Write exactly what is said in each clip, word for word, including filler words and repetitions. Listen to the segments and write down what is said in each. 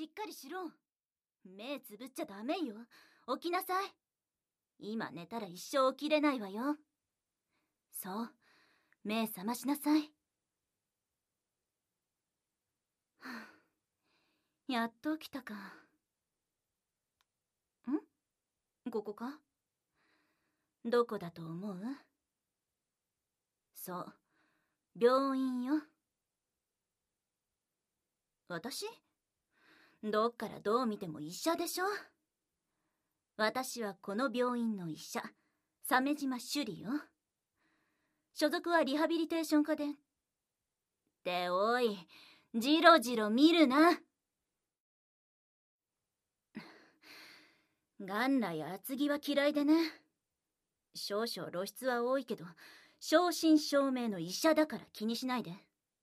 しっかりしろ。目つぶっちゃダメよ。起きなさい。今寝たら一生起きれないわよ。そう、目覚ましなさい。はあ、やっと起きたか。ん？ここか？どこだと思う？そう、病院よ。私？どっからどう見ても医者でしょ。私はこの病院の医者、鮫島朱里よ。所属はリハビリテーション科で。っておい、じろじろ見るな。元来厚着は嫌いでね。少々露出は多いけど、正真正銘の医者だから気にしないで。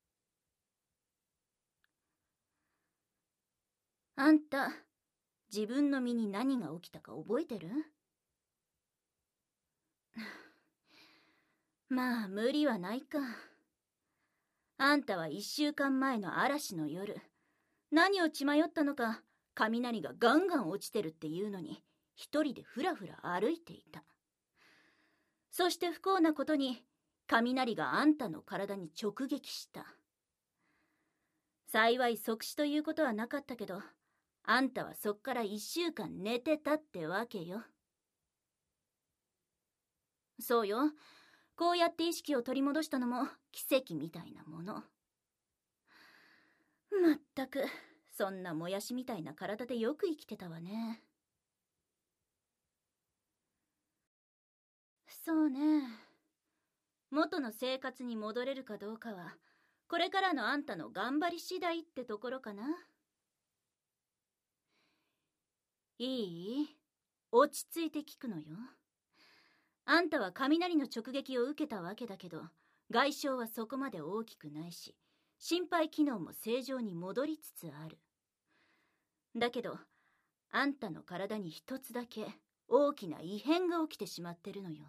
あんた、自分の身に何が起きたか覚えてる？まあ、無理はないか。あんたは一週間前の嵐の夜、何を血迷ったのか、雷がガンガン落ちてるっていうのに、一人でふらふら歩いていた。そして不幸なことに、雷があんたの体に直撃した。幸い即死ということはなかったけど、あんたはそっから一週間寝てたってわけよ。そうよ。こうやって意識を取り戻したのも奇跡みたいなもの。まったく、そんなもやしみたいな体でよく生きてたわね。そうね。元の生活に戻れるかどうかは、これからのあんたの頑張り次第ってところかな。いい？落ち着いて聞くのよ。あんたは雷の直撃を受けたわけだけど、外傷はそこまで大きくないし、心肺機能も正常に戻りつつある。だけど、あんたの体に一つだけ大きな異変が起きてしまってるのよ。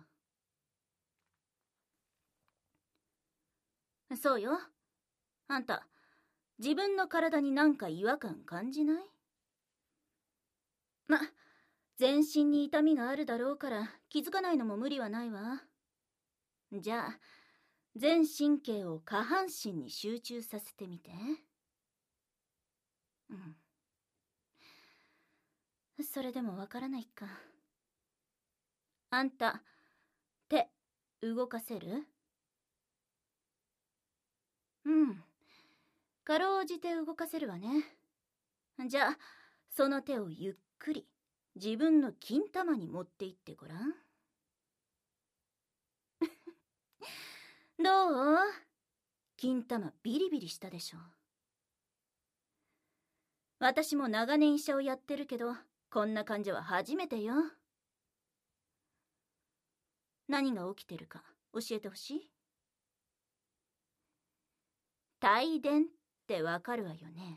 そうよ。あんた、自分の体になんか違和感感じない？ま、全身に痛みがあるだろうから気づかないのも無理はないわ。じゃあ、全神経を下半身に集中させてみて。うん。それでもわからないか。あんた、手、動かせる？うん。かろうじて動かせるわね。じゃあ、その手をゆっくり自分の金玉に持っていってごらん。どう？金玉ビリビリしたでしょ。私も長年医者をやってるけど、こんな感じは初めてよ。何が起きてるか教えてほしい？帯電ってわかるわよね。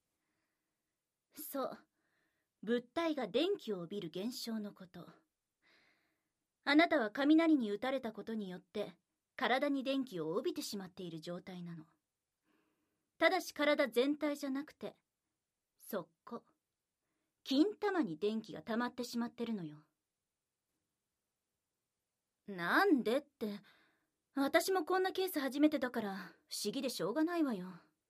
そう。物体が電気を帯びる現象のこと。あなたは雷に打たれたことによって体に電気を帯びてしまっている状態なの。ただし体全体じゃなくて、そこ、金玉に電気が溜まってしまってるのよ。なんでって、私もこんなケース初めてだから不思議でしょうがないわよ。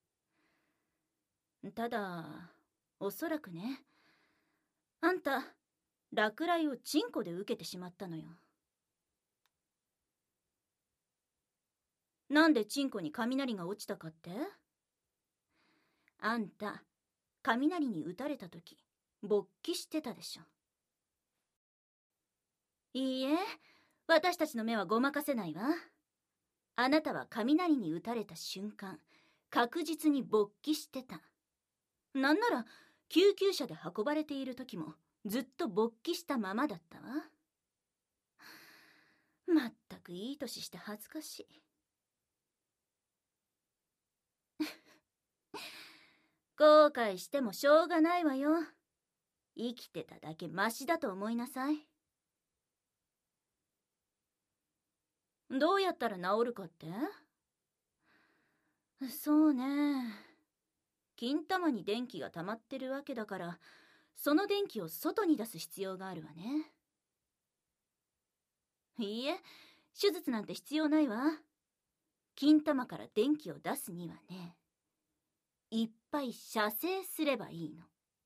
ただ、おそらくね、あんた、落雷をチンコで受けてしまったのよ。なんでチンコに雷が落ちたかって？あんた、雷に打たれたとき、勃起してたでしょ。いいえ、私たちの目はごまかせないわ。あなたは雷に打たれた瞬間、確実に勃起してた。なんなら、救急車で運ばれている時も、ずっと勃起したままだったわ。まったくいい年して恥ずかしい。後悔してもしょうがないわよ。生きてただけマシだと思いなさい。どうやったら治るかって？そうね。 金玉に電気が溜まってるわけだから、その電気を外に出す必要があるわね。いいえ、手術なんて必要ないわ。金玉から電気を出すにはね、いっぱい射精すればいいの。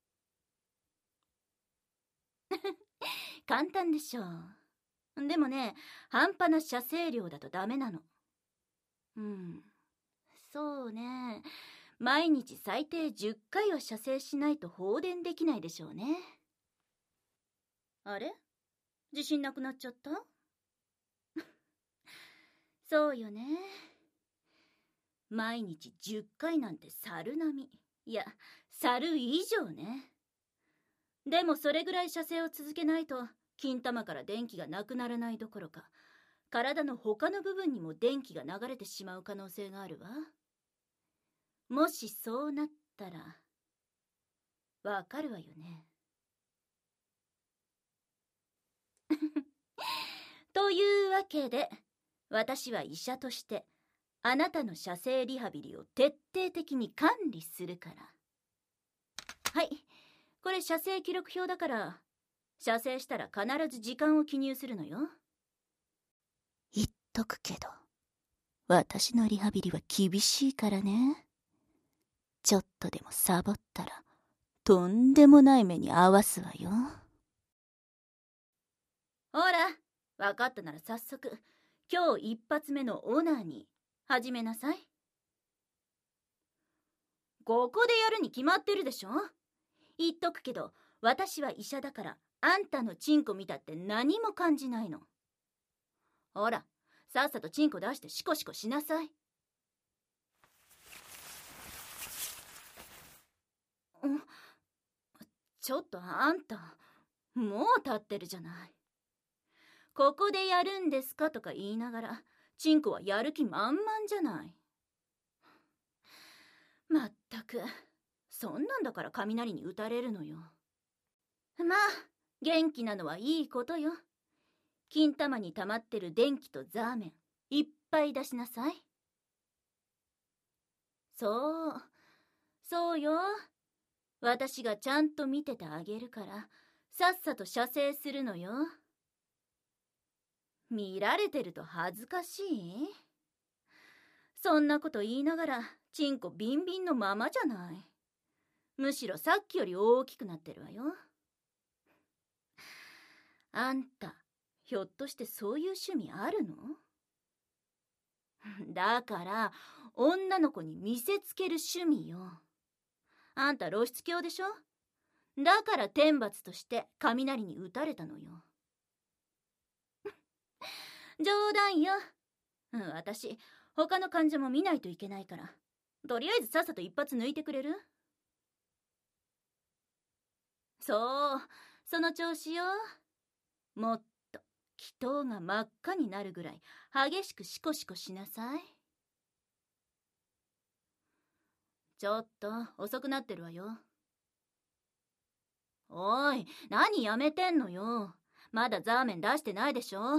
簡単でしょう。でもね、半端な射精量だとダメなの。うん、そうね。毎日最低じゅっかいは射精しないと放電できないでしょうね。あれ？自信なくなっちゃった？そうよね。毎日じゅっかいなんて猿並み。いや、猿以上ね。でもそれぐらい射精を続けないと、金玉から電気がなくならないどころか、体の他の部分にも電気が流れてしまう可能性があるわ。もしそうなったら、わかるわよね。というわけで、私は医者として、あなたの射精リハビリを徹底的に管理するから。はい、これ射精記録表だから、射精したら必ず時間を記入するのよ。言っとくけど、私のリハビリは厳しいからね。ちょっとでもサボったら、とんでもない目に遭わすわよ。ほら、わかったなら早速、今日一発目のオナに始めなさい。ここでやるに決まってるでしょ。言っとくけど、私は医者だから、あんたのチンコ見たって何も感じないの。ほら、さっさとチンコ出してシコシコしなさい。ちょっとあんた、もう立ってるじゃない。ここでやるんですかとか言いながら、チンコはやる気満々じゃない。まったく、そんなんだから雷に打たれるのよ。まあ、元気なのはいいことよ。金玉に溜まってる電気とザーメン、いっぱい出しなさい。そう、そうよ。私がちゃんと見ててあげるから、さっさと射精するのよ。見られてると恥ずかしい？そんなこと言いながら、チンコビンビンのままじゃない。むしろさっきより大きくなってるわよ。あんた、ひょっとしてそういう趣味あるの？だから、女の子に見せつける趣味よ。あんた露出狂でしょ？だから天罰として雷に打たれたのよ。冗談よ。うん、私、他の患者も見ないといけないから。とりあえずさっさと一発抜いてくれる？そう、その調子よ。もっと、気筒が真っ赤になるぐらい激しくシコシコしなさい。ちょっと遅くなってるわよ。おい、何やめてんのよ。まだザーメン出してないでしょ。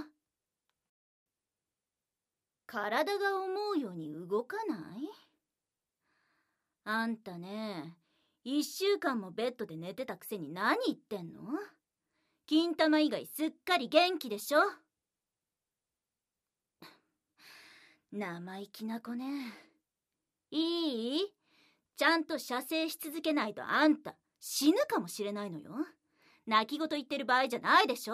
体が思うように動かない？あんたね、一週間もベッドで寝てたくせに何言ってんの？金玉以外すっかり元気でしょ。生意気な子ね。いい？ちゃんと射精し続けないとあんた死ぬかもしれないのよ。泣き言言ってる場合じゃないでしょ。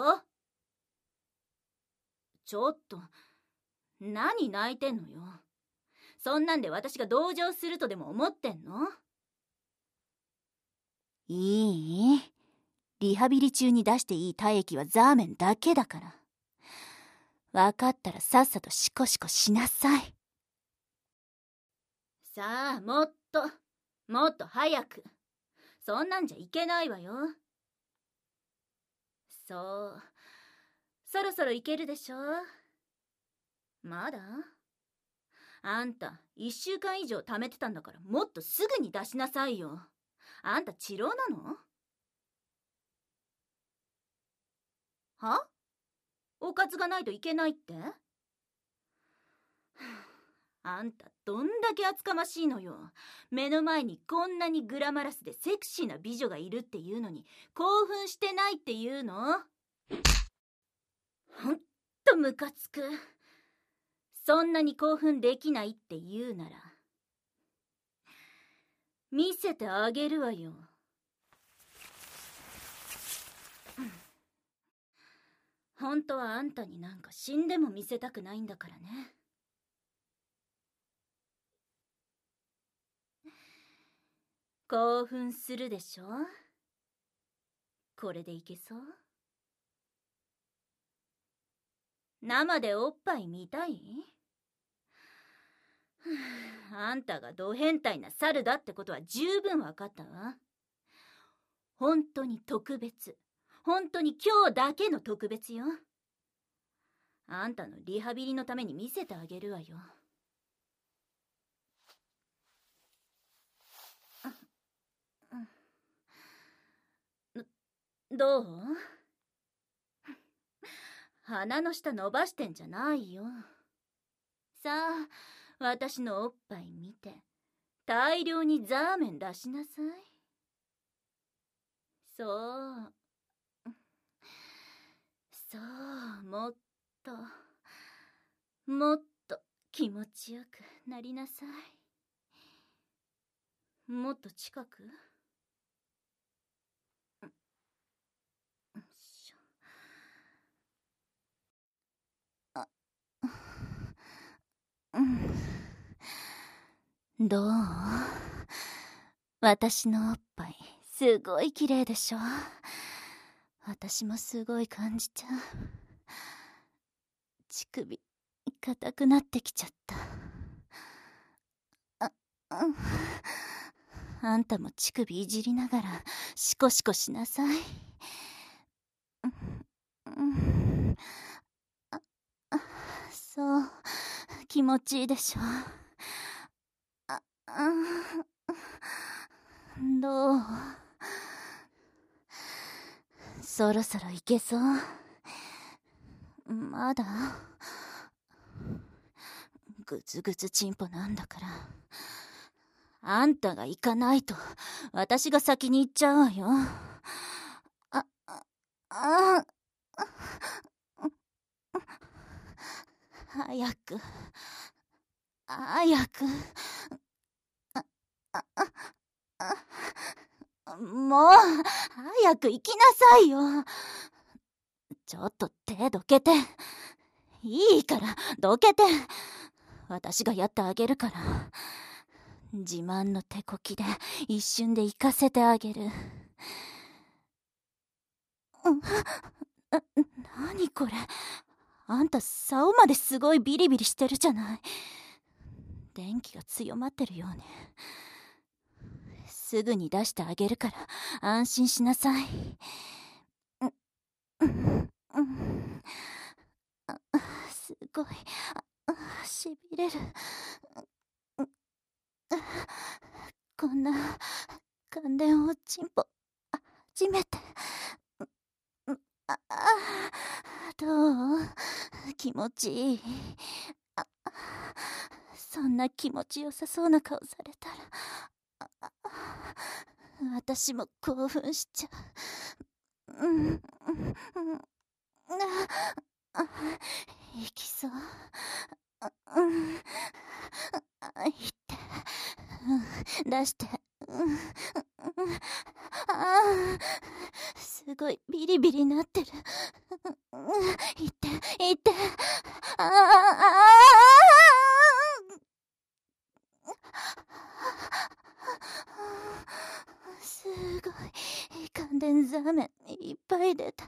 ちょっと、何泣いてんのよ。そんなんで私が同情するとでも思ってんの？いい？リハビリ中に出していい体液はザーメンだけだから。わかったらさっさとシコシコしなさい。さあ、もっと、もっと早く。そんなんじゃいけないわよ。そう。そろそろいけるでしょ。まだ？あんた、一週間以上貯めてたんだからもっとすぐに出しなさいよ。あんた治療なの？は？おかずがないといけないって？ あんたどんだけ厚かましいのよ。目の前にこんなにグラマラスでセクシーな美女がいるっていうのに興奮してないっていうの？ほんとムカつく。そんなに興奮できないって言うなら見せてあげるわよ。本当はあんたになんか死んでも見せたくないんだからね。興奮するでしょ？これでいけそう？生でおっぱい見たい？あんたがド変態な猿だってことは十分わかったわ。本当に特別。本当に今日だけの特別よ。あんたのリハビリのために見せてあげるわよ。どう？鼻の下伸ばしてんじゃないよ。さあ、私のおっぱい見て、大量にザーメン出しなさい。そう。そう、もっと、もっと気持ちよくなりなさい。もっと近く？あ、うん。どう？私のおっぱいすごい綺麗でしょ？私もすごい感じちゃう。乳首硬くなってきちゃった。あ、うん。あんたも乳首いじりながらシコシコしなさい。うん、あ、あ、そう、気持ちいいでしょ？あ、あ、どう？そろそろいけそう？まだ？ぐつぐつチンポなんだから。あんたが行かないと私が先に行っちゃうわよ。あ、あ、あ、早く、早く。あ、あ、あ、もう、早く行きなさいよ。ちょっと手どけて。いいから、どけて。私がやってあげるから。自慢の手こきで一瞬で行かせてあげる。な、何これ？あんた竿まですごいビリビリしてるじゃない。電気が強まってるようね。すぐに出してあげるから安心しなさい。う、うん、うん、あ、すごい、あ、しびれる。こんな感電をチンポ初めて。あ、どう？気持ちいい？あ、そんな気持ちよさそうな顔されたら私も興奮しちゃう。うん、うん、あ、いきそう。うん、あ、いって、うん、出して、うん、あ、すごいビリビリなってる。いって、いって、ああ、すごい感電ザーメンいっぱい出た。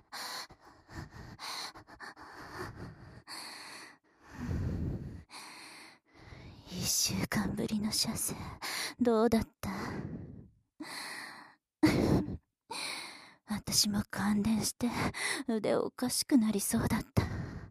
一週間ぶりの射精どうだった？私も感電して腕おかしくなりそうだった。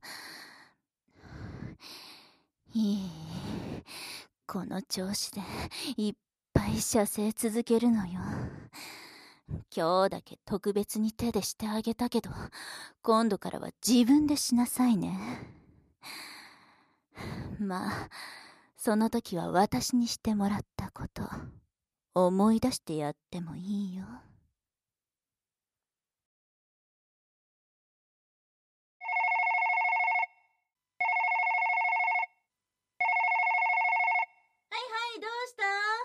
いい、この調子でいっぱい射精続けるのよ。今日だけ特別に手でしてあげたけど、今度からは自分でしなさいね。まあその時は私にしてもらったこと、思い出してやってもいいよ。はいはい、どうした？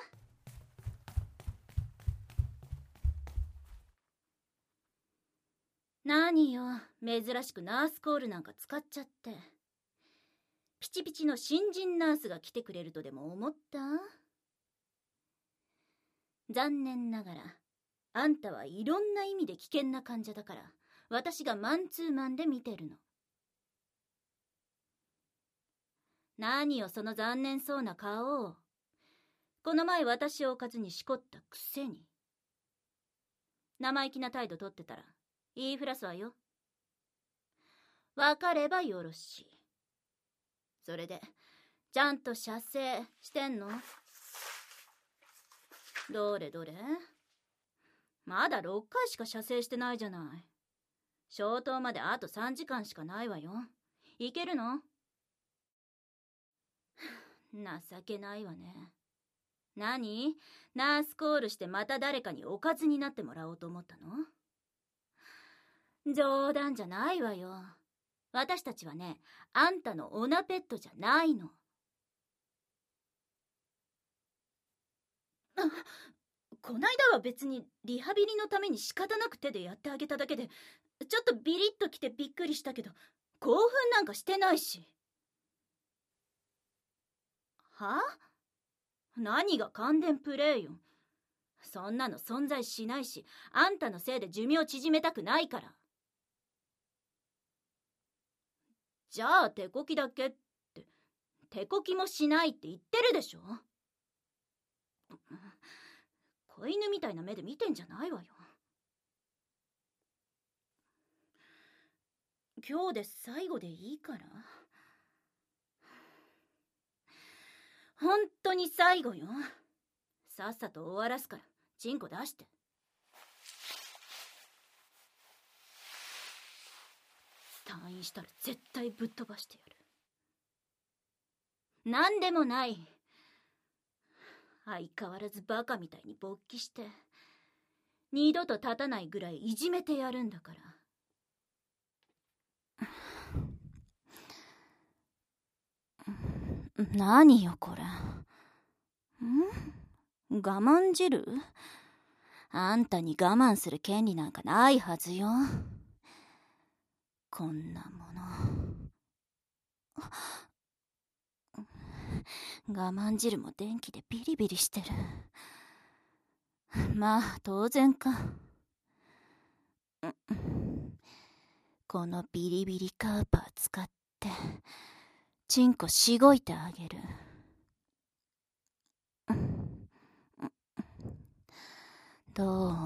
何よ、珍しくナースコールなんか使っちゃって。ピチピチの新人ナースが来てくれるとでも思った？残念ながら、あんたはいろんな意味で危険な患者だから、私がマンツーマンで見てるの。何よ、その残念そうな顔。この前私をおかずにしこったくせに。生意気な態度取ってたら、言いふらすわよ。わかればよろしい。それで、ちゃんと射精してんの？どれどれ？まだろっかいしか射精してないじゃない。消灯まであとさんじかんしかないわよ。いけるの？情けないわね。何？ナースコールしてまた誰かにおかずになってもらおうと思ったの？冗談じゃないわよ。私たちはね、あんたのオナペットじゃないの。あ、こないだは別にリハビリのために仕方なく手でやってあげただけで、ちょっとビリッときてびっくりしたけど、興奮なんかしてないし。は？何が感電プレイよ。そんなの存在しないし、あんたのせいで寿命縮めたくないから。じゃあ手こきだけって、手こきもしないって言ってるでしょ。子犬みたいな目で見てんじゃないわよ。今日で最後でいいから。本当に最後よ。さっさと終わらすから、チンコ出して。退院したら絶対ぶっ飛ばしてやる。なんでもない。相変わらずバカみたいに勃起して、二度と立たないぐらいいじめてやるんだから。何よこれ。ん？我慢汁？あんたに我慢する権利なんかないはずよ。こんなもの。我慢汁も電気でビリビリしてる。まあ当然か。このビリビリカーパー使ってチンコしごいてあげる。どう？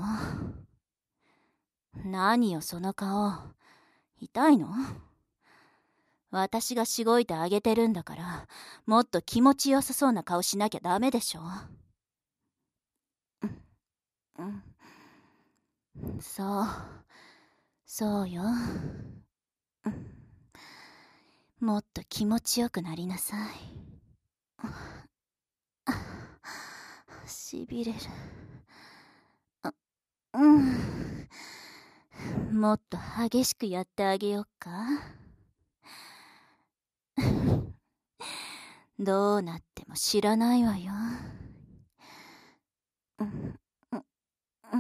何よその顔。痛いの？私がしごいてあげてるんだから、もっと気持ちよさそうな顔しなきゃダメでしょ。うん、そう、そうよ。もっと気持ちよくなりなさい。しびれる。うん。もっと激しくやってあげよっか。どうなっても知らないわよ。うんうん、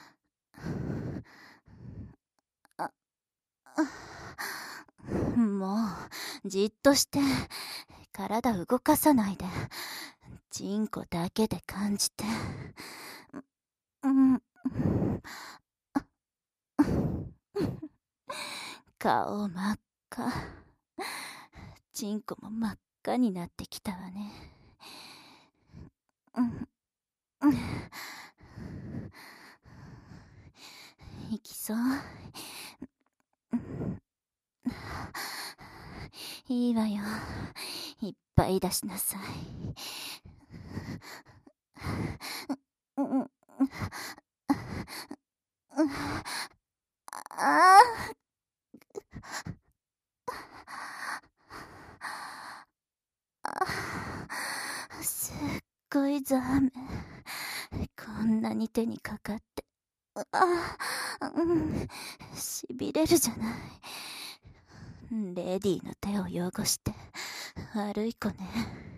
あ、もうじっとして体動かさないで、チンコだけで感じて。うん、顔真っ赤、チンコも真っ赤になってきたわね。うんうん、いきそう？いいわよ、いっぱい出しなさい。ああ。 ごいザーメン。こんなに手にかかって。あ、うん、しびれるじゃない。レディーの手を汚して悪い子ね。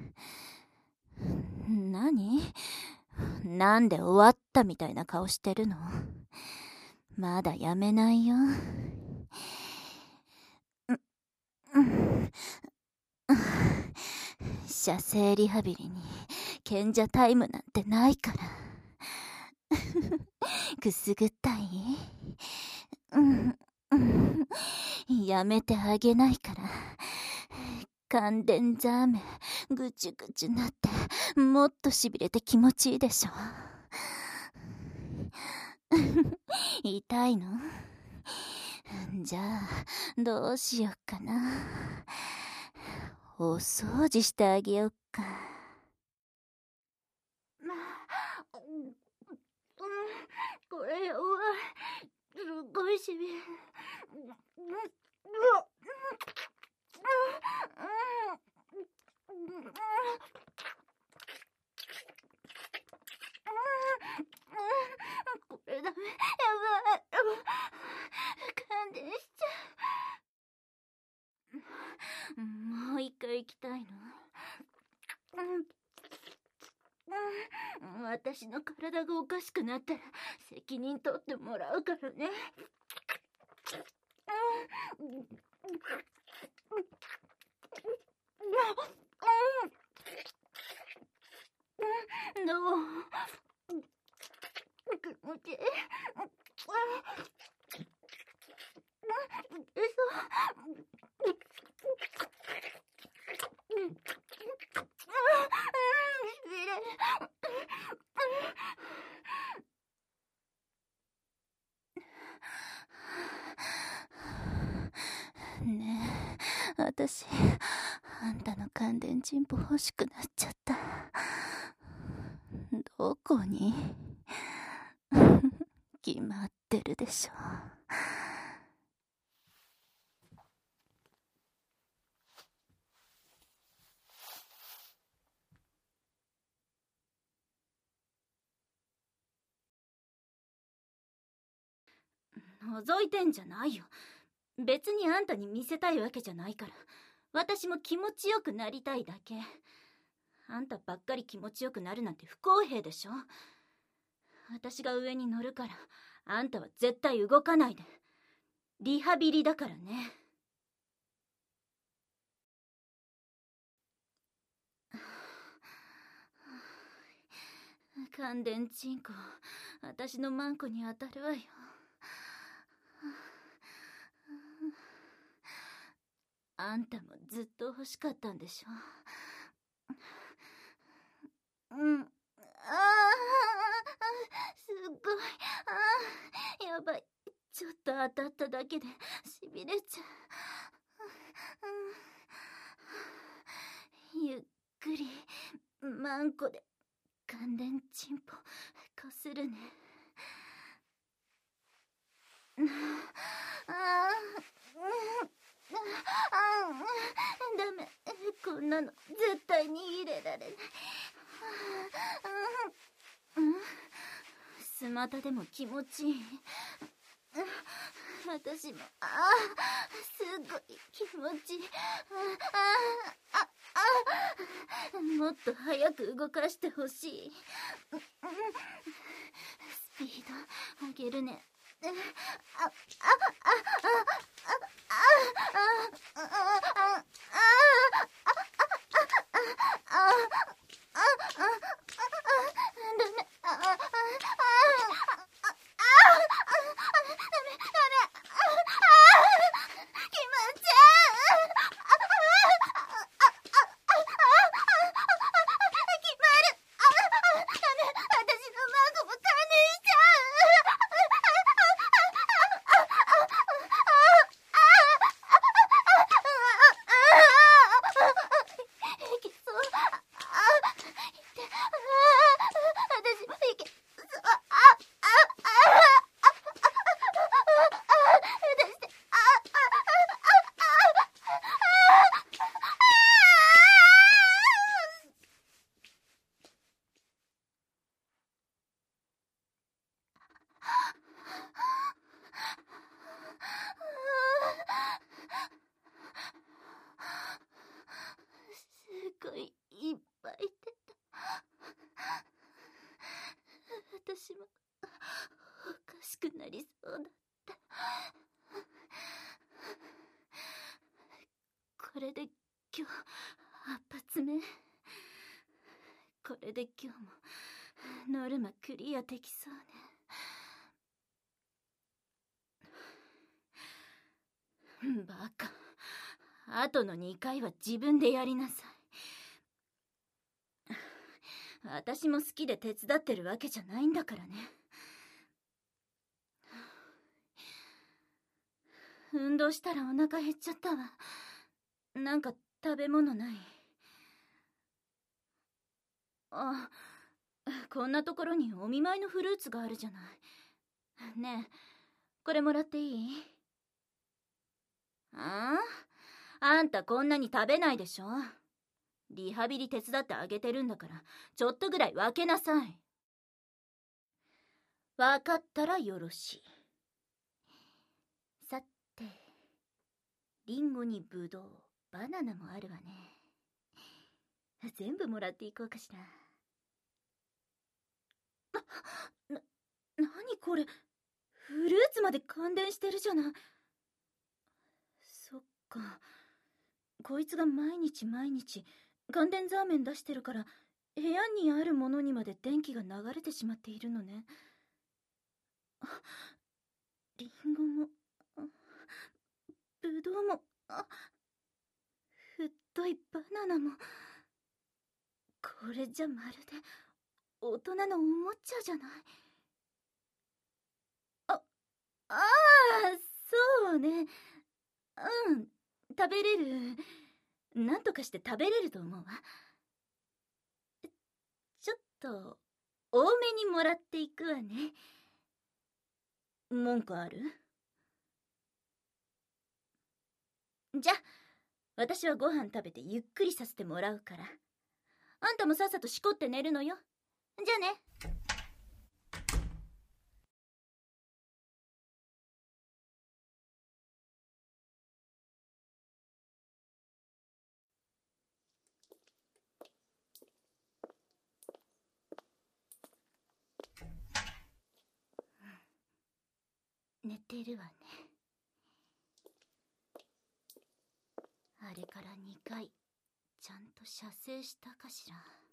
何？なんで終わったみたいな顔してるの？まだやめないよ。射精リハビリに賢者タイムなんてないから。くすぐったい？うんうん、やめてあげないから。感電ザーメンぐちゅぐちゅなってもっとしびれて気持ちいいでしょ。痛いの？じゃあどうしよっかな。お掃除してあげよっか。これはすごいしびれ。これダメ、やばい。感電しちゃう。もう一回行きたいの？私の体がおかしくなったら責任取ってもらうからね。どう？気持ちいい？ねえ、私、あんたの感電チンポ欲しくなっちゃった。どこに？決まってるでしょ。覗いてんじゃないよ。別にあんたに見せたいわけじゃないから。私も気持ちよくなりたいだけ。あんたばっかり気持ちよくなるなんて不公平でしょ。私が上に乗るからあんたは絶対動かないで。リハビリだからね。感電チンコ、私のマンコに当たるわよ。あんたもずっと欲しかったんでしょ。うん。ああ、すごい。ああ、やばい。ちょっと当たっただけでしびれちゃう。ゆっくりマンコで感電チンポこするね。ああ、ダメ、こんなの絶対に入れられない。スマタでも気持ちいい。私も、ああ、すごい気持ちいい。ああ、あ、もっと早く動かしてほしい。スピード上げるね。あ、あ、あ、あ、あ、あ、あ、あ、あ、あ腹いっぱい出た。私もおかしくなりそうだった。これで今日はっ発目。これで今日もノルマクリアできそうね。バカ。あとのにかいは自分でやりなさい。私も好きで手伝ってるわけじゃないんだからね。運動したらお腹減っちゃったわ。なんか食べ物ない？あ、こんなところにお見舞いのフルーツがあるじゃない。ねえ、これもらっていい？ああ？あんたこんなに食べないでしょ。リハビリ手伝ってあげてるんだから、ちょっとぐらい分けなさい。分かったらよろしい。さて、リンゴにブドウ、バナナもあるわね。全部もらっていこうかしら。な、なにこれ、フルーツまで感電してるじゃない。そっか、こいつが毎日毎日感電ザーメン出してるから、部屋にあるものにまで電気が流れてしまっているのね。あ、リンゴも、ブドウも、あ、太いバナナも。これじゃまるで大人のおもちゃじゃない。あ、ああ、そうね。うん、食べれる。なんとかして食べれると思うわ。ちょっと多めにもらっていくわね。文句ある？じゃ、私はご飯食べてゆっくりさせてもらうから。あんたもさっさとしこって寝るのよ。じゃあね。寝てるわね。あれからにかいちゃんと射精したかしら。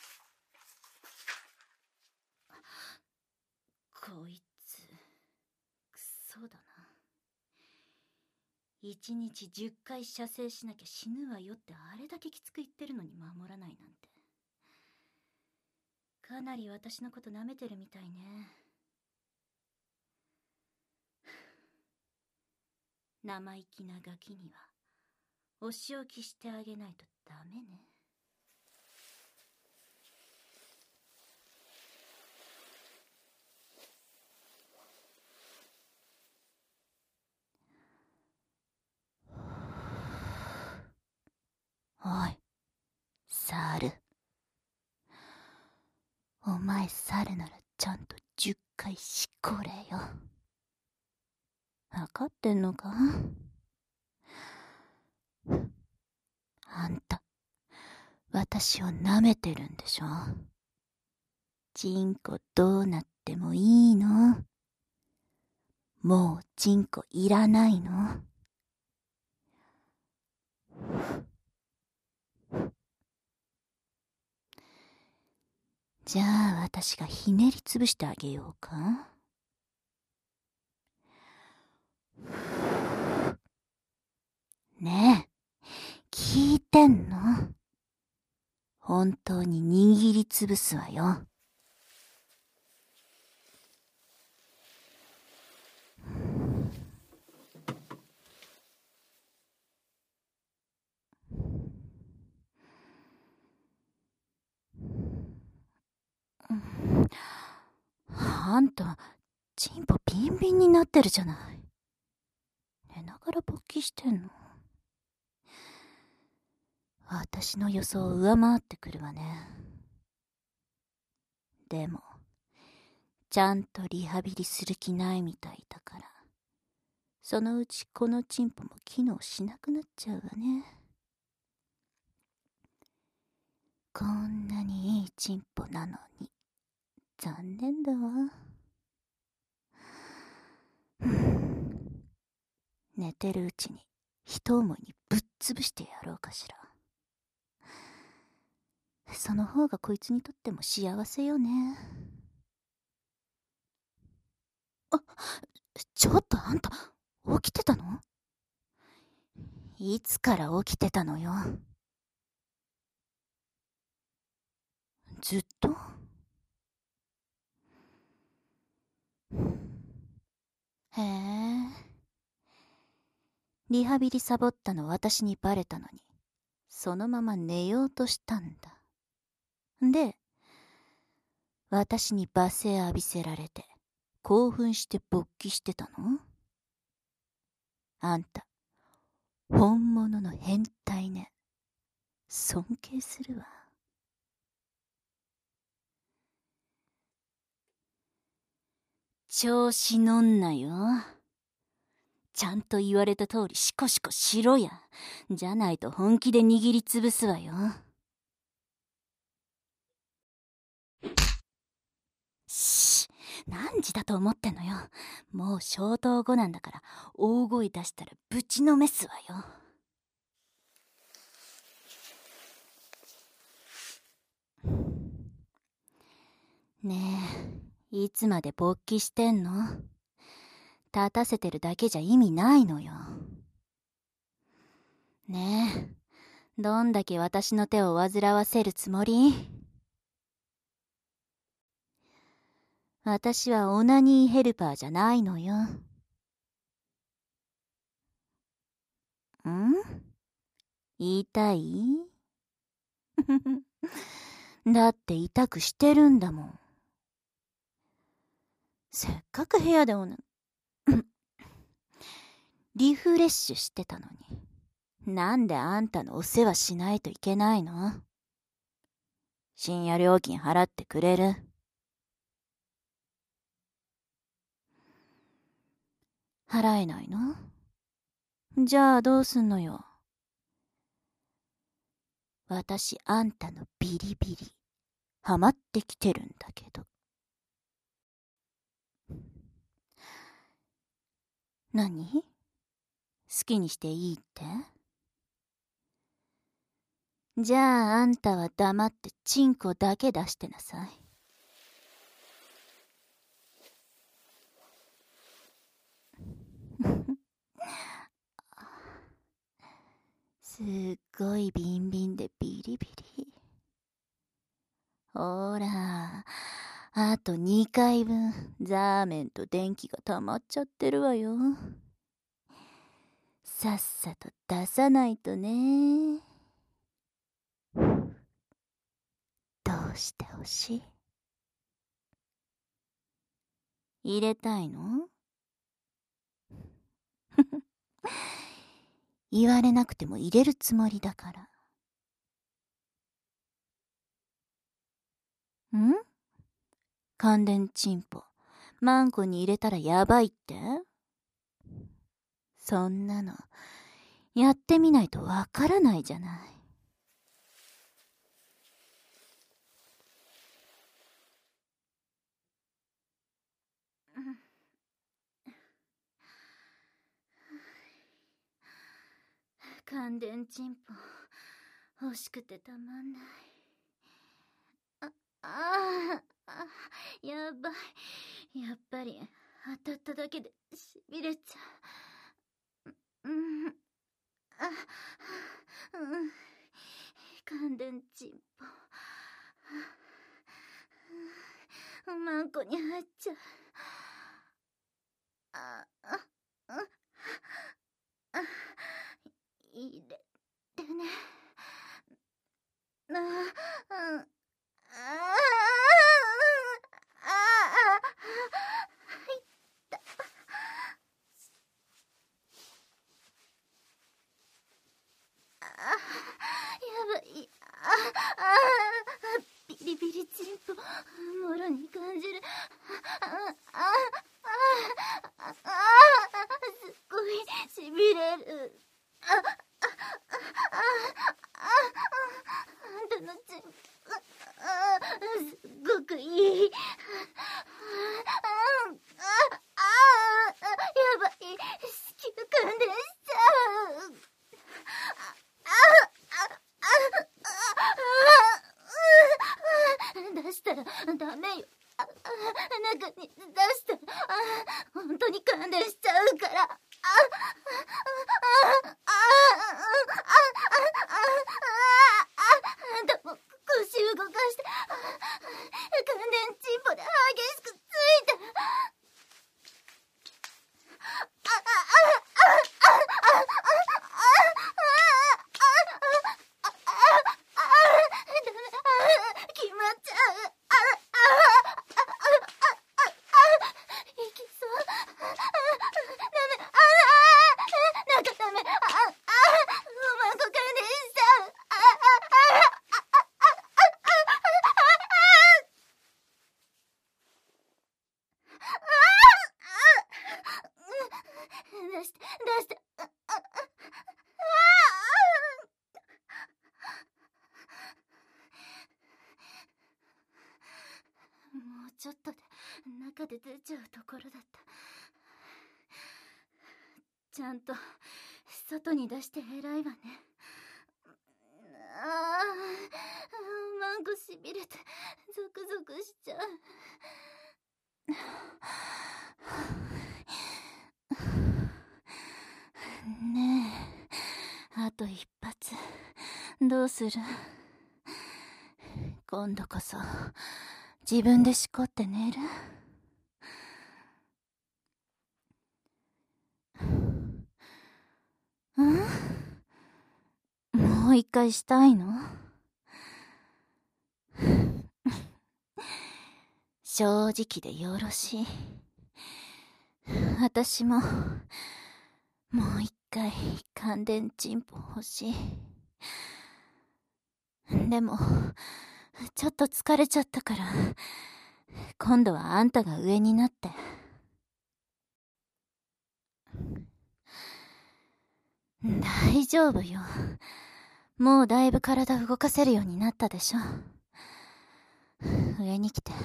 こいつクソだな。いちにちじゅっかい射精しなきゃ死ぬわよってあれだけきつく言ってるのに守らないなんて。かなり私のこと舐めてるみたいね。生意気なガキにはお仕置きしてあげないとダメね。おい、猿。お前猿ならちゃんとじゅっかいしこれよ。わかってんのか？あんた、私を舐めてるんでしょ。チンコどうなってもいいの？もうチンコいらないの？じゃあ私がひねりつぶしてあげようか。ねえ、聞いてんの？本当に握りつぶすわよ。あんた、チンポビンビンになってるじゃない。寝ながら勃起してんの？私の予想を上回ってくるわね。でも、ちゃんとリハビリする気ないみたいだから、そのうちこのチンポも機能しなくなっちゃうわね。 チンポなのに。残念だわ。寝てるうちに一思いにぶっ潰してやろうかしら。その方がこいつにとっても幸せよね。あ、ちょっとあんた、起きてたの？いつから起きてたのよ。ずっと？へえ。リハビリサボったの私にバレたのに、そのまま寝ようとしたんだ。で、私に罵声浴びせられて、興奮して勃起してたの？あんた、本物の変態ね。尊敬するわ。調子乗んなよ。ちゃんと言われた通りシコシコしろや。じゃないと本気で握りつぶすわよ。し、何時だと思ってんのよ。もう消灯後なんだから、大声出したらぶちのめすわよ。ねえ、いつまで勃起してんの？立たせてるだけじゃ意味ないのよ。ねえ、どんだけ私の手を煩わせるつもり？私はオナニーヘルパーじゃないのよ。ん？言いたい？だって痛くしてるんだもん。せっかく部屋でおなリフレッシュしてたのに、なんであんたのお世話しないといけないの？深夜料金払ってくれる？払えないの？じゃあどうすんのよ。私あんたのビリビリハマってきてるんだけど。何？好きにしていいって？じゃああんたは黙ってチンコだけ出してなさい。すっごいビンビンでビリビリ。ほら、あとにかいぶんザーメンと電気が溜まっちゃってるわよ。さっさと出さないとね。どうしてほしい？入れたいの？言われなくても入れるつもりだから。ん？乾電チンポ、マンコに入れたらやばいって？そんなの、やってみないとわからないじゃない。乾電チンポ、欲しくてたまんない。あ、ああ、やばい。やっぱり当たっただけでしびれちゃう。うん、あ、うん、乾電チンポ、マンコに入っちゃう。あ、あ、あ、あ、入れてね。あ、うん、あ、あ、あ、入った。あ、やばい。あ、あ、ビリビリチンポ、もろに感じる。あ、あ、あ、あ、あ、すっごいしびれる。あ、あ、あ、あ、あんたのチンポ、あ、 たらダメよ。あ、あ、中に出したら、あ、本当に感電しちゃうから。あ、あ、あ、あ、あ、あ、あ、あ、あんたも腰動かして、感電チンポで激しくついたら。あ、あ、あ、あ、あ、あ、あ、決まっちゃう。あ、あ、あ、あ、いきそう。ダメ。あ、なんかダメ。あ、あ、おまんこ感電しちゃう。あ、あ、出して、出して。もうちょっとで中で出ちゃうところだった。ちゃんと外に出して偉いわね。ああ、マンコしびれてゾクゾクしちゃう。ねえ、あと一発どうする？今度こそ自分でしこって寝る？ん？もう一回したいの？正直でよろしい。私ももう一回感電チンポ欲しい。でもちょっと疲れちゃったから今度はあんたが上になって。大丈夫よ。もうだいぶ体動かせるようになったでしょ。上に来て。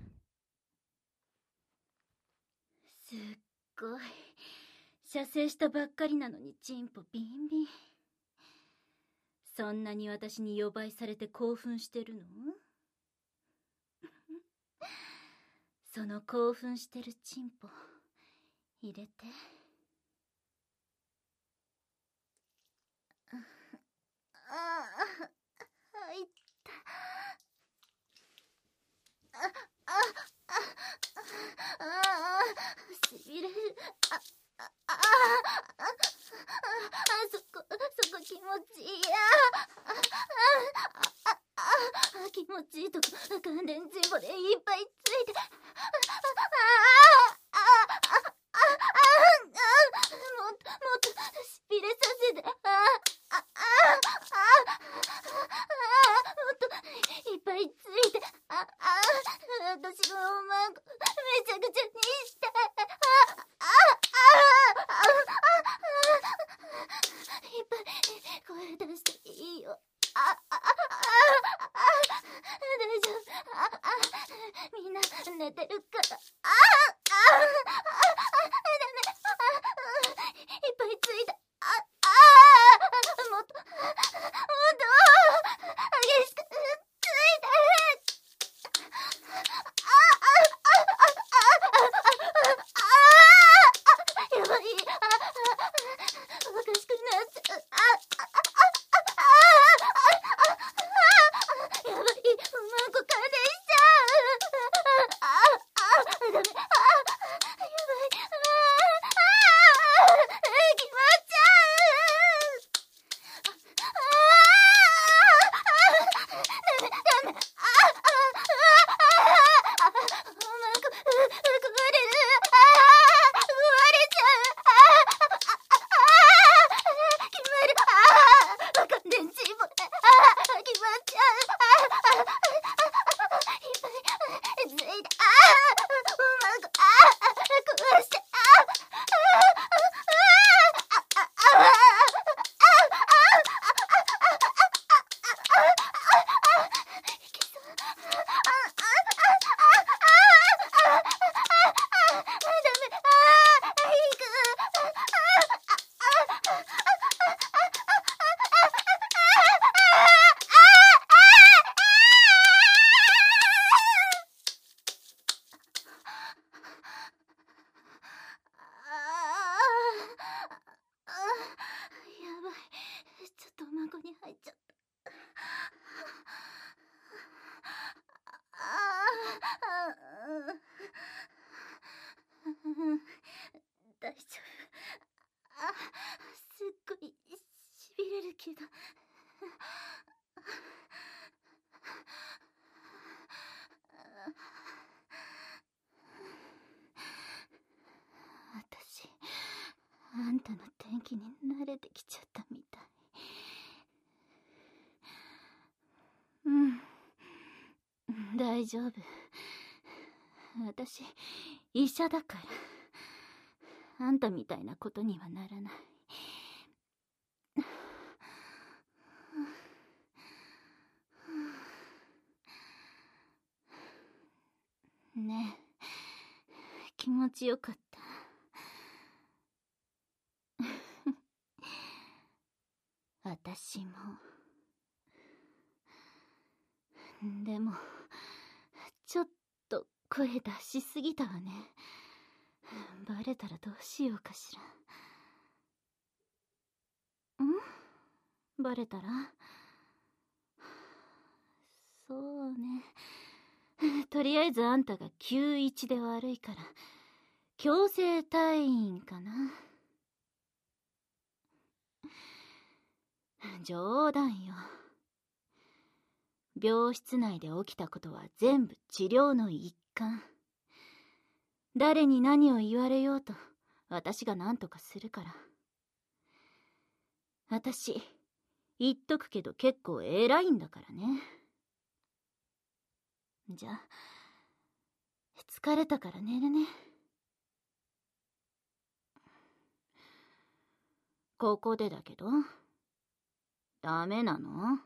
すっごい。射精したばっかりなのにチンポビンビン。そんなに私に予売されて興奮してるの？その興奮してるチンポ入れて。ああ、入った。あ、あ、あ、あ、あ、しびれる。あ、あ、あ、あ、あ、そこ、そこ気持ちいい。あ、あ、あ、あ、気持ちいいとこ、感電チンポでいっぱいついて。あ、あ、あ、あ、あ、あ、もっと、もっと、しびれさせて。あ、あ、あ、あ、もっと、いっぱいついて。あ、あ、私のおまんこ、めちゃくちゃにして。あ、あ、あ、あ、いっぱい声出していいよ。あ、あ、あ、大丈夫。あ、あ、みんな寝てるから。あ、あ、ダメ。いっぱいついた。あ、あ、もっと、もっと、激しくついて。あ、あ、あ、あ、あ、やばい。あ、おかしくなっちゃう。あ、あ、あ、あ、あ、やばい。おまんこ感電しちゃう。あ、あ、ダメ。あ、やばい。あ、決まっちゃう。ダメ、ダメ。あ、あ、あ、おまんこ、壊れる。あ、壊れちゃう。あ、あ、決まる。あ、感電チンポで。あ、決まっちゃう。あ、あ、あ、 たの天気に慣れてきちゃったみたい。うん。大丈夫。私、医者だから。あんたみたいなことにはならない。ねえ、気持ちよかった。私も。でも、ちょっと声出しすぎたわね。バレたらどうしようかしら。ん？バレたら？そうね。とりあえずあんたがきゅういちで悪いから、強制退院かな。冗談よ。病室内で起きたことは全部治療の一環。誰に何を言われようと、私が何とかするから。私、言っとくけど結構偉いんだからね。じゃあ、疲れたから寝るね。ここでだけど、ダメなの？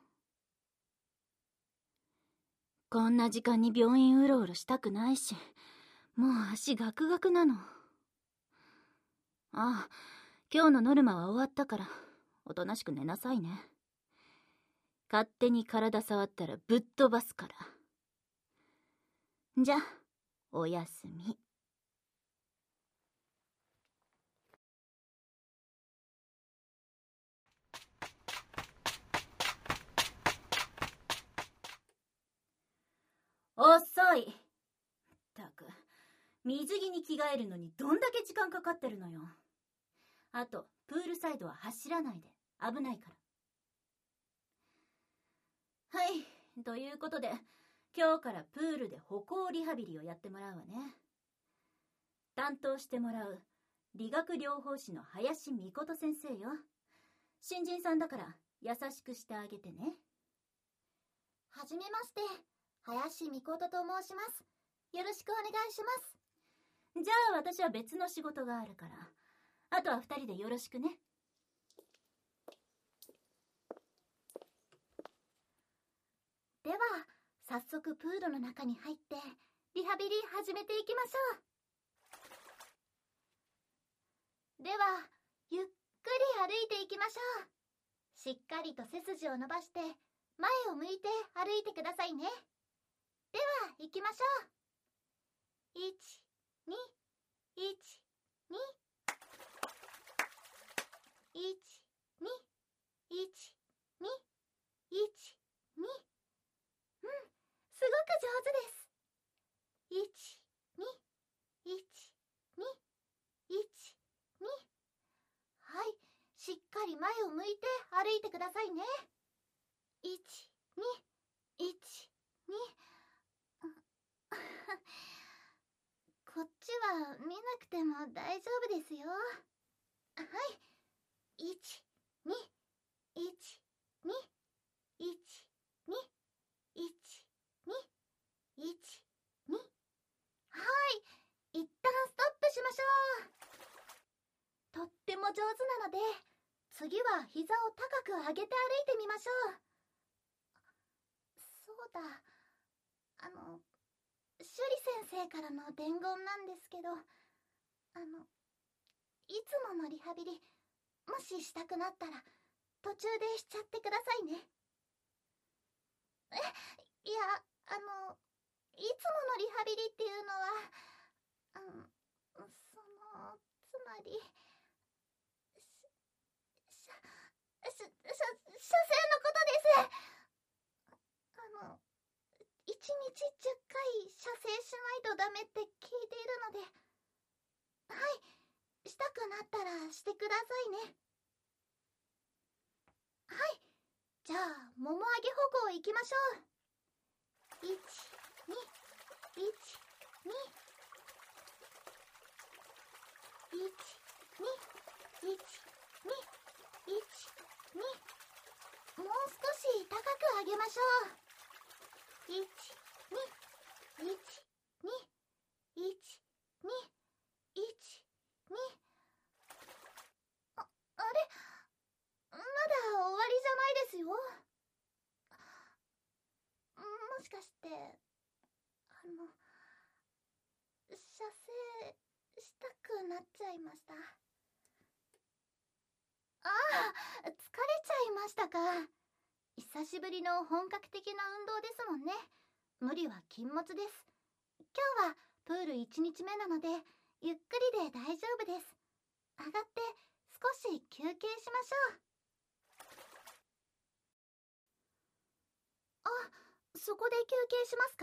こんな時間に病院うろうろしたくないし、もう足ガクガクなの。ああ、今日のノルマは終わったから、おとなしく寝なさいね。勝手に体触ったらぶっ飛ばすから。じゃあ、おやすみ。遅い。ったく、水着に着替えるのにどんだけ時間かかってるのよ。あと、プールサイドは走らないで、危ないから。はい、ということで、今日からプールで歩行リハビリをやってもらうわね。担当してもらう、理学療法士の林美琴先生よ。新人さんだから優しくしてあげてね。 はじめまして、林美琴と申します。よろしくお願いします。 じゃあ私は別の仕事があるから、あとは二人でよろしくね。 では、早速プールの中に入ってリハビリ始めていきましょう。では、ゆっくり歩いていきましょう。しっかりと背筋を伸ばして前を向いて歩いてくださいね。では、行きましょう。いち、に、いち、に、いち、に、いち、に、いち、に。うん、すごく上手です。いち、に、いち、に、いち、に。はい、しっかり前を向いて歩いてくださいね。いち、に、いち、に。こっちは見なくても大丈夫ですよ。はい。いち、に、いち、に、いち、に、いち、に、いち、に。はい。一旦ストップしましょう。とっても上手なので、次は膝を高く上げて歩いてみましょう。そうだ。あの、趣里先生からの伝言なんですけど、あの、いつものリハビリ、もししたくなったら、途中でしちゃってくださいね。え、いや、あの、いつものリハビリっていうのは、あの、その、つまり、し、しゃ、し、しゃ、射精のことです。あの、いちにちじゅっかい射精しないとダメって聞いているので、はい、したくなったらしてくださいね。はい、じゃあ、もも上げ歩行行きましょう。いち、に、いち、に、いち、に、 いち、に、いち、に。もう少し高く上げましょう。いち、に、いち、に、いち、に、いち、に。あ、あれ、まだ終わりじゃないですよ。もしかして、あの、射精したくなっちゃいました。ああ、疲れちゃいましたか。久しぶりの本格的な運動ですもんね。無理は禁物です。今日はプールいちにちめなので、ゆっくりで大丈夫です。上がって少し休憩しましょう。あ、そこで休憩しますか？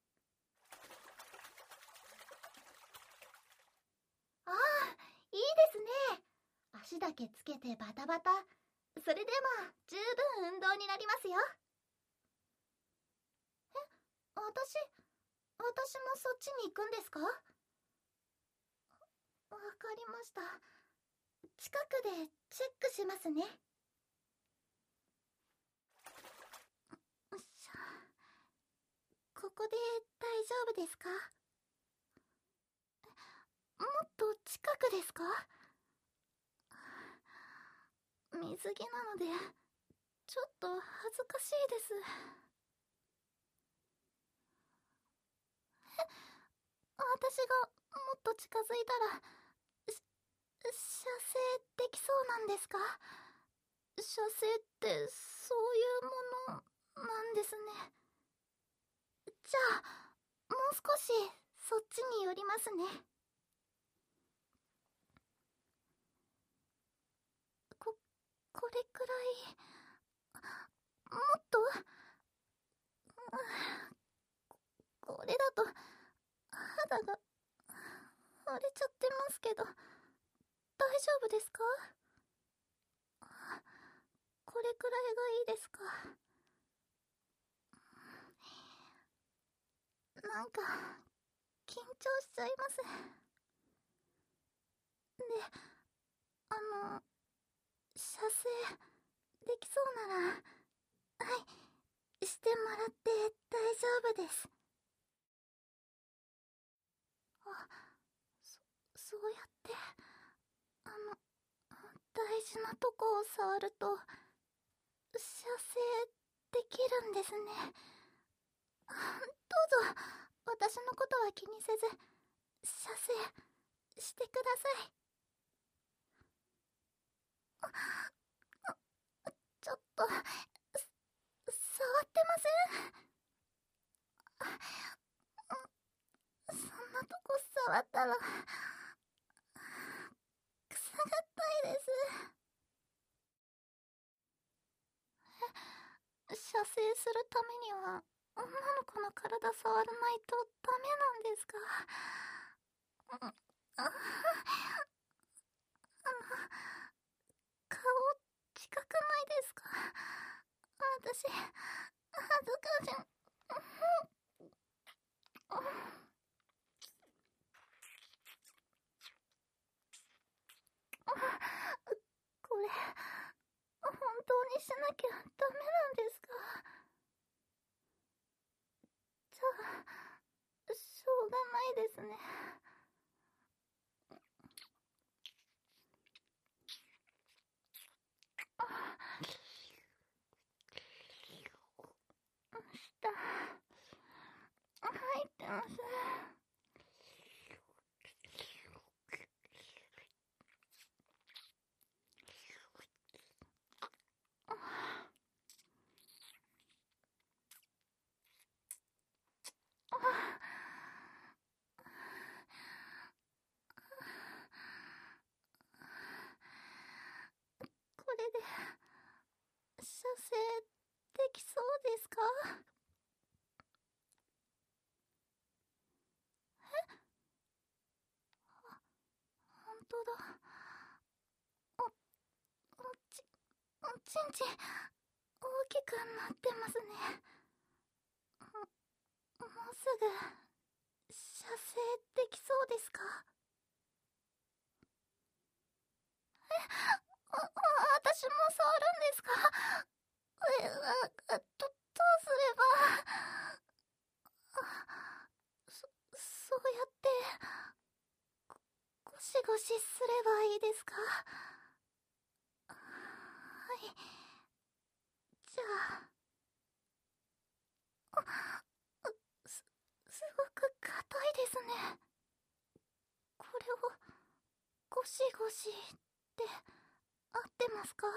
ああ、いいですね。足だけつけてバタバタ。それでも十分運動になりますよ。え、私、私もそっちに行くんですか？わかりました。近くでチェックしますね。よっしゃ。ここで大丈夫ですか？もっと近くですか？水着なのでちょっと恥ずかしいです。え、私がもっと近づいたらし射精できそうなんですか？射精ってそういうものなんですね。じゃあもう少しそっちに寄りますね。ここれくらい、もっと、これだと肌が荒れちゃってますけど、大丈夫ですか？これくらいがいいですか？なんか緊張しちゃいます。で、あの、射精できそうなら、はい、してもらって大丈夫です。あ、そ、そうやって、あの、大事なとこを触ると、射精できるんですね。どうぞ、私のことは気にせず、射精してください。ちょっと、触ってません？そんなとこ触ったら、臭がったいです。え、射精するためには、女の子の体触らないとダメなんですか？あ、あの、顔近くないですか？私、恥ずかしい。これ、本当にしなきゃダメなんですか？じゃあ、しょうがないですね。下、入ってます。これで射精できそうですか？え、本当だ。お、おち、おちんちん大きくなってますね。も、もうすぐ射精できそうですか？ あ、私も触るんですか？え、あ、ど、どうすれば。そ、そうやって、ゴシゴシすればいいですか？はい。じゃあ、す、すごく硬いですね。これを、ゴシゴシって合ってますか？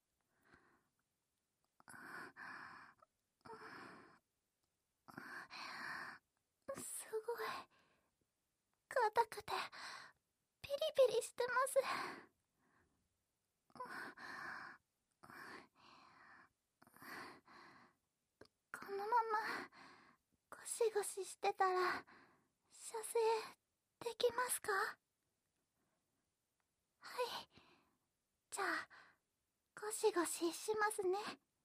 すごい硬くてピリピリしてます。このままゴシゴシしてたら射精できますか？はい。じゃあゴシゴシしますね。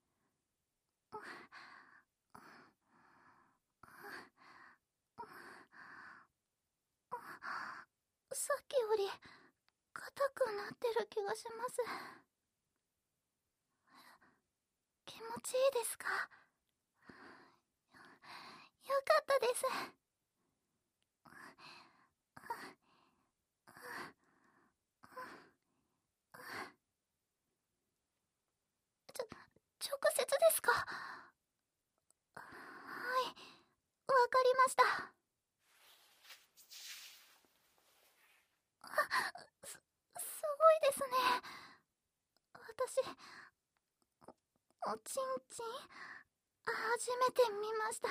さっきより硬くなってる気がします。気持ちいいですか？よかったです。ちょ、直接ですか？はい、わかりました。す、すごいですね。私、おちんちん、初めて見ました。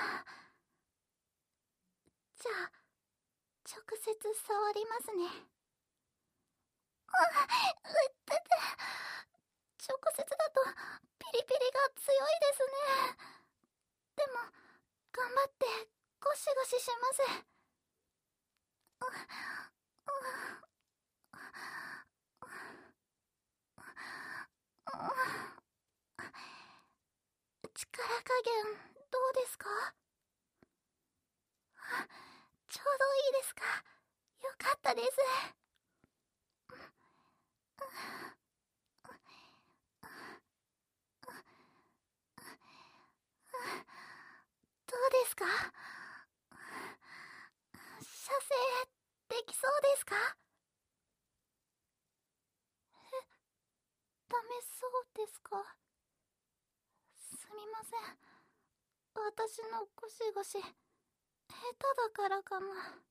じゃあ、直接触りますね。あ、うってて、直接だとピリピリが強いですね。でも、頑張ってゴシゴシします。力加減どうですか？ちょうどいいですか？よかったです。どうですか？射精できそうですか？え、ダメそうですか？すみません。私のゴシゴシ下手だからかな。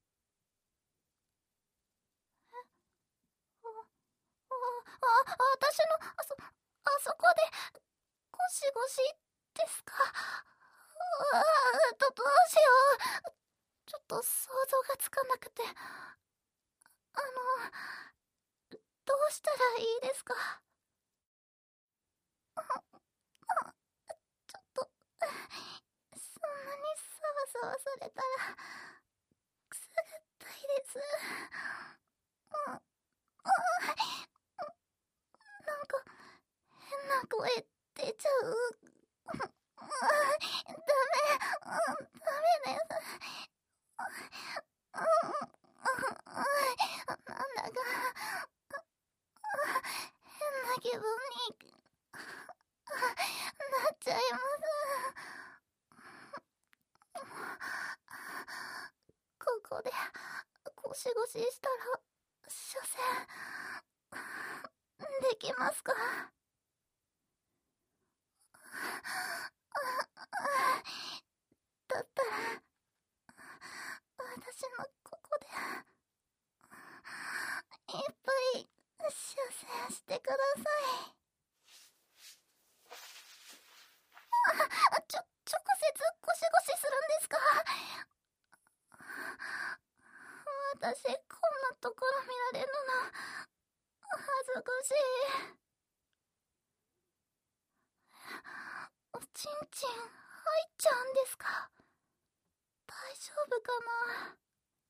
え、あ、あ、あ、私の、あそ、あそこで、ゴシゴシですか？あ、ど、どうしよう。ちょっと想像がつかなくて。あの、どうしたらいいですか？ちょっと、そんなにサワサワされたら、くすぐったいです。うん、あ、なんか、変な声出ちゃう。ダメ、ダメです。なんだか、変な気分になっちゃいます。ここでゴシゴシしたら射精できますか？だったら私のここでいっぱい射精してください。あ、ちょ、直接ゴシゴシするんですか？私こんなところ見られるの恥ずかしい。おちんちん入っちゃうんですか？大丈夫かな？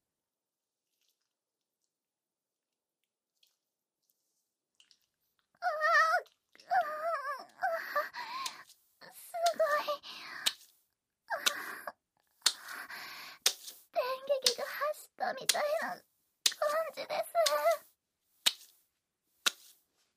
ああ、すごい。電撃が走ったみたいな感じです。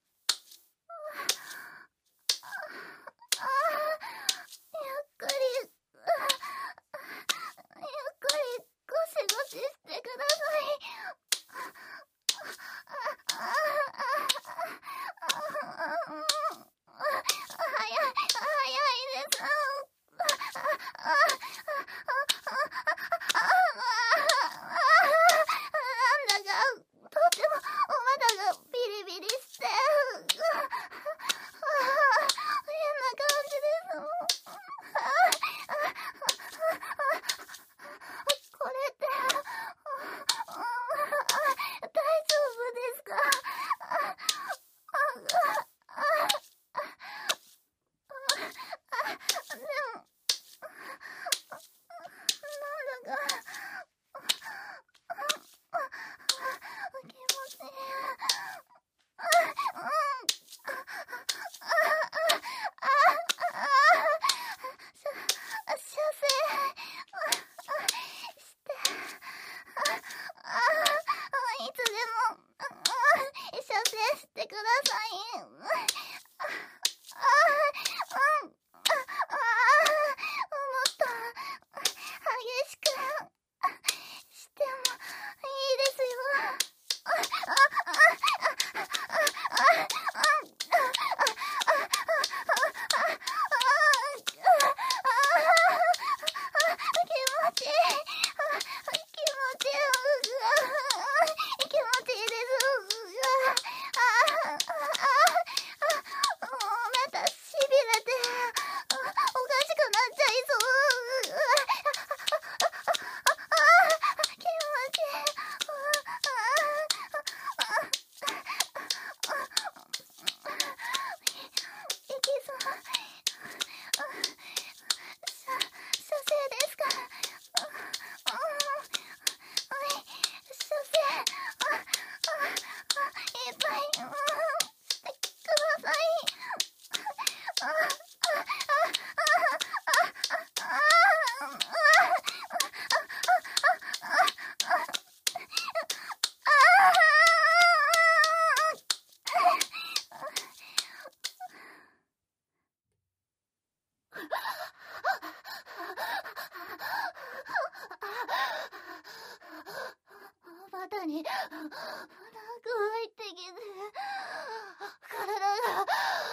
股になんか入ってきて、体が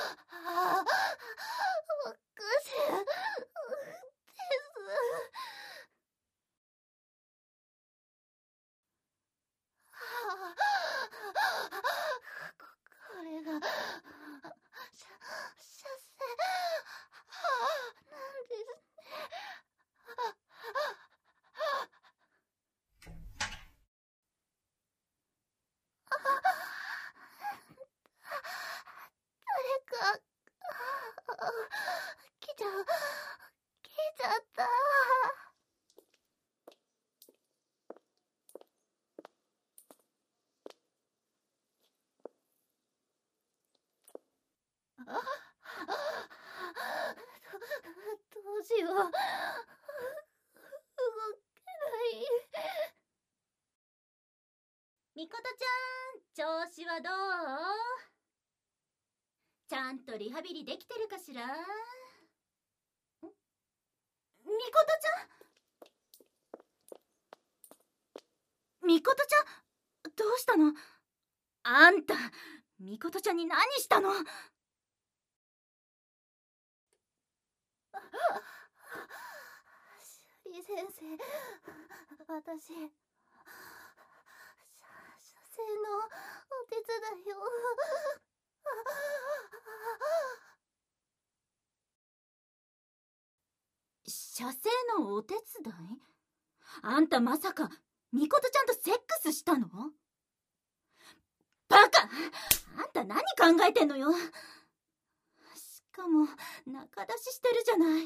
おかしいです。これが射射精なんですね。誰か来ちゃう来ちゃった。ど, どうしよう。動けない。 みことちゃん、調子はどう？ちゃんとリハビリできてるかしら？ん？みことちゃん？みことちゃん、どうしたの？あんた、みことちゃんに何したの？ シュリ先生、私、射精のお手伝いを。 射精のお手伝い？あんたまさかみことちゃんとセックスしたの？バカ！あんた何考えてんのよ。しかも中出ししてるじゃない。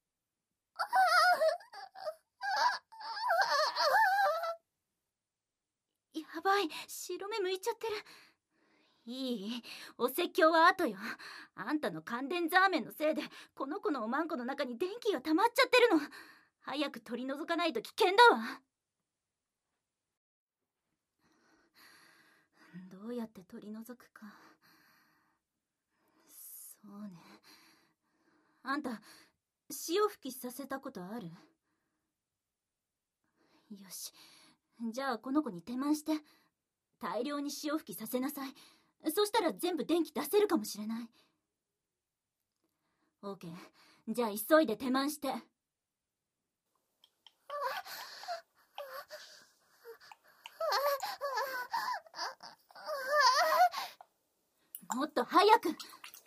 やばい、白目向いちゃってる。いい、お説教は後よ。あんたの感電ザーメンのせいでこの子のおまんこの中に電気が溜まっちゃってるの。早く取り除かないと危険だわ。どうやって取り除くか。そうね。あんた潮吹きさせたことある？よし、じゃあこの子に手満して大量に潮吹きさせなさい。そしたら全部電気出せるかもしれない。オーケー、じゃあ急いで手満して。もっと早く。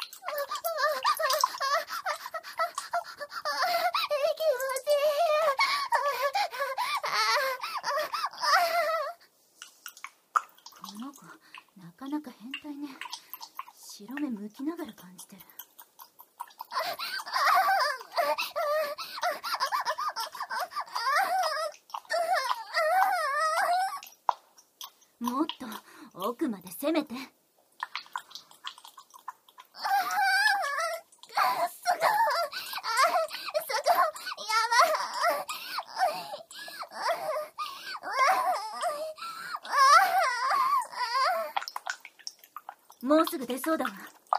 この子なかなか変態ね。白目向きながら感じてる。もっと奥まで攻めて。もうすぐ出そうだわ。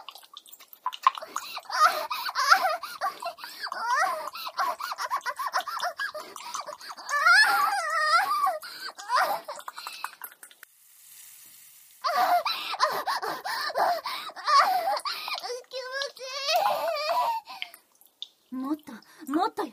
もっともっとよ。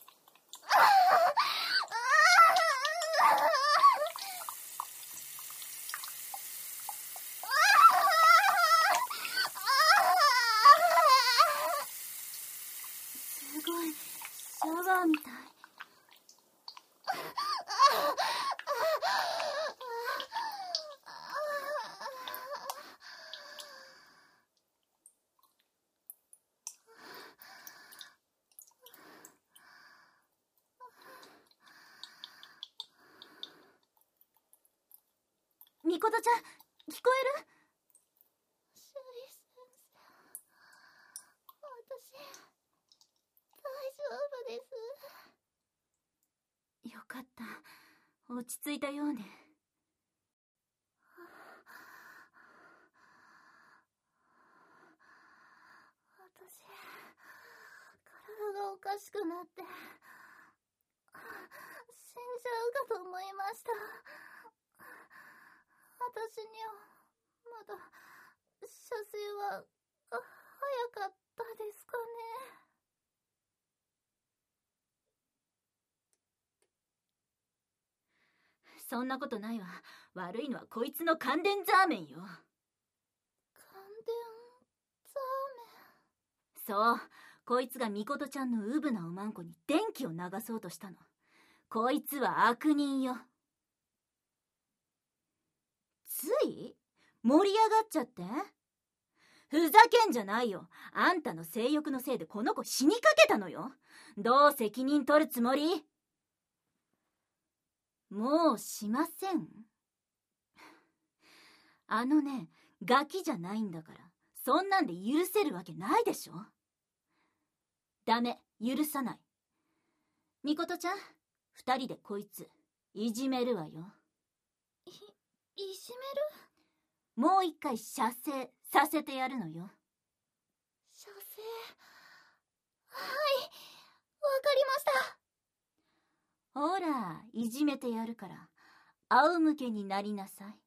すごい、シャワーみたい。みことちゃん、聞こえる？ シュリ先生、私大丈夫です。 よかった、落ち着いたようね。 私、体がおかしくなって、 いました。私にはまだ射精は早かったですかね。 そんなことないわ。悪いのはこいつの感電ザーメンよ。 感電ザーメン。そう、こいつがミコトちゃんのウブなおまんこに電気を流そうとしたの。こいつは悪人よ。つい盛り上がっちゃって。ふざけんじゃないよ。あんたの性欲のせいでこの子死にかけたのよ。どう責任取るつもり？もうしません。あのね、ガキじゃないんだから、そんなんで許せるわけないでしょ。ダメ、許さない。ミコトちゃん、二人でこいついじめるわよ。 い、いじめる？もう一回射精させてやるのよ。 射精。はい、わかりました。 ほら、いじめてやるから、仰向けになりなさい。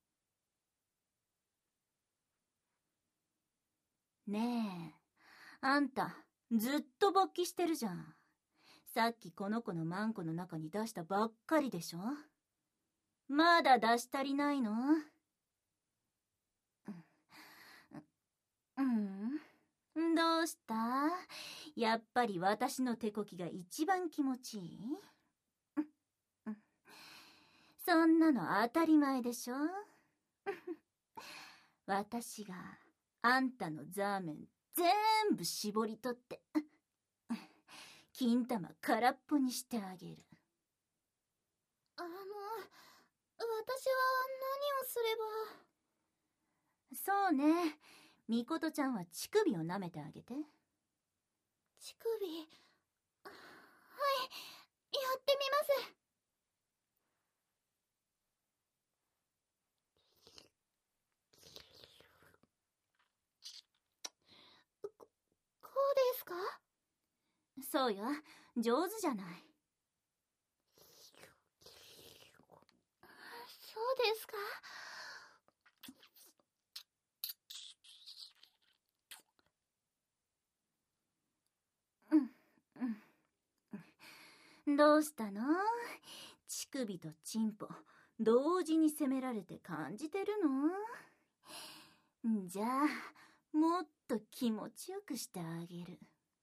ねえ、あんた、ずっと勃起してるじゃん。さっきこの子のマンコの中に出したばっかりでしょ？まだ出し足りないの？うん、どうした？やっぱり私の手こきが一番気持ちいい？そんなの当たり前でしょ。私があんたのザーメン全部絞り取って金玉空っぽにしてあげる。 あの、私は何をすれば。 そうね、ミコトちゃんは乳首を舐めてあげて。 乳首。はい、やってみます。こうですか？ そうよ、上手じゃない。 そうですか？ うんうん。どうしたの？乳首とチンポ同時に責められて感じてるの？じゃあもっと気持ちよくしてあげる。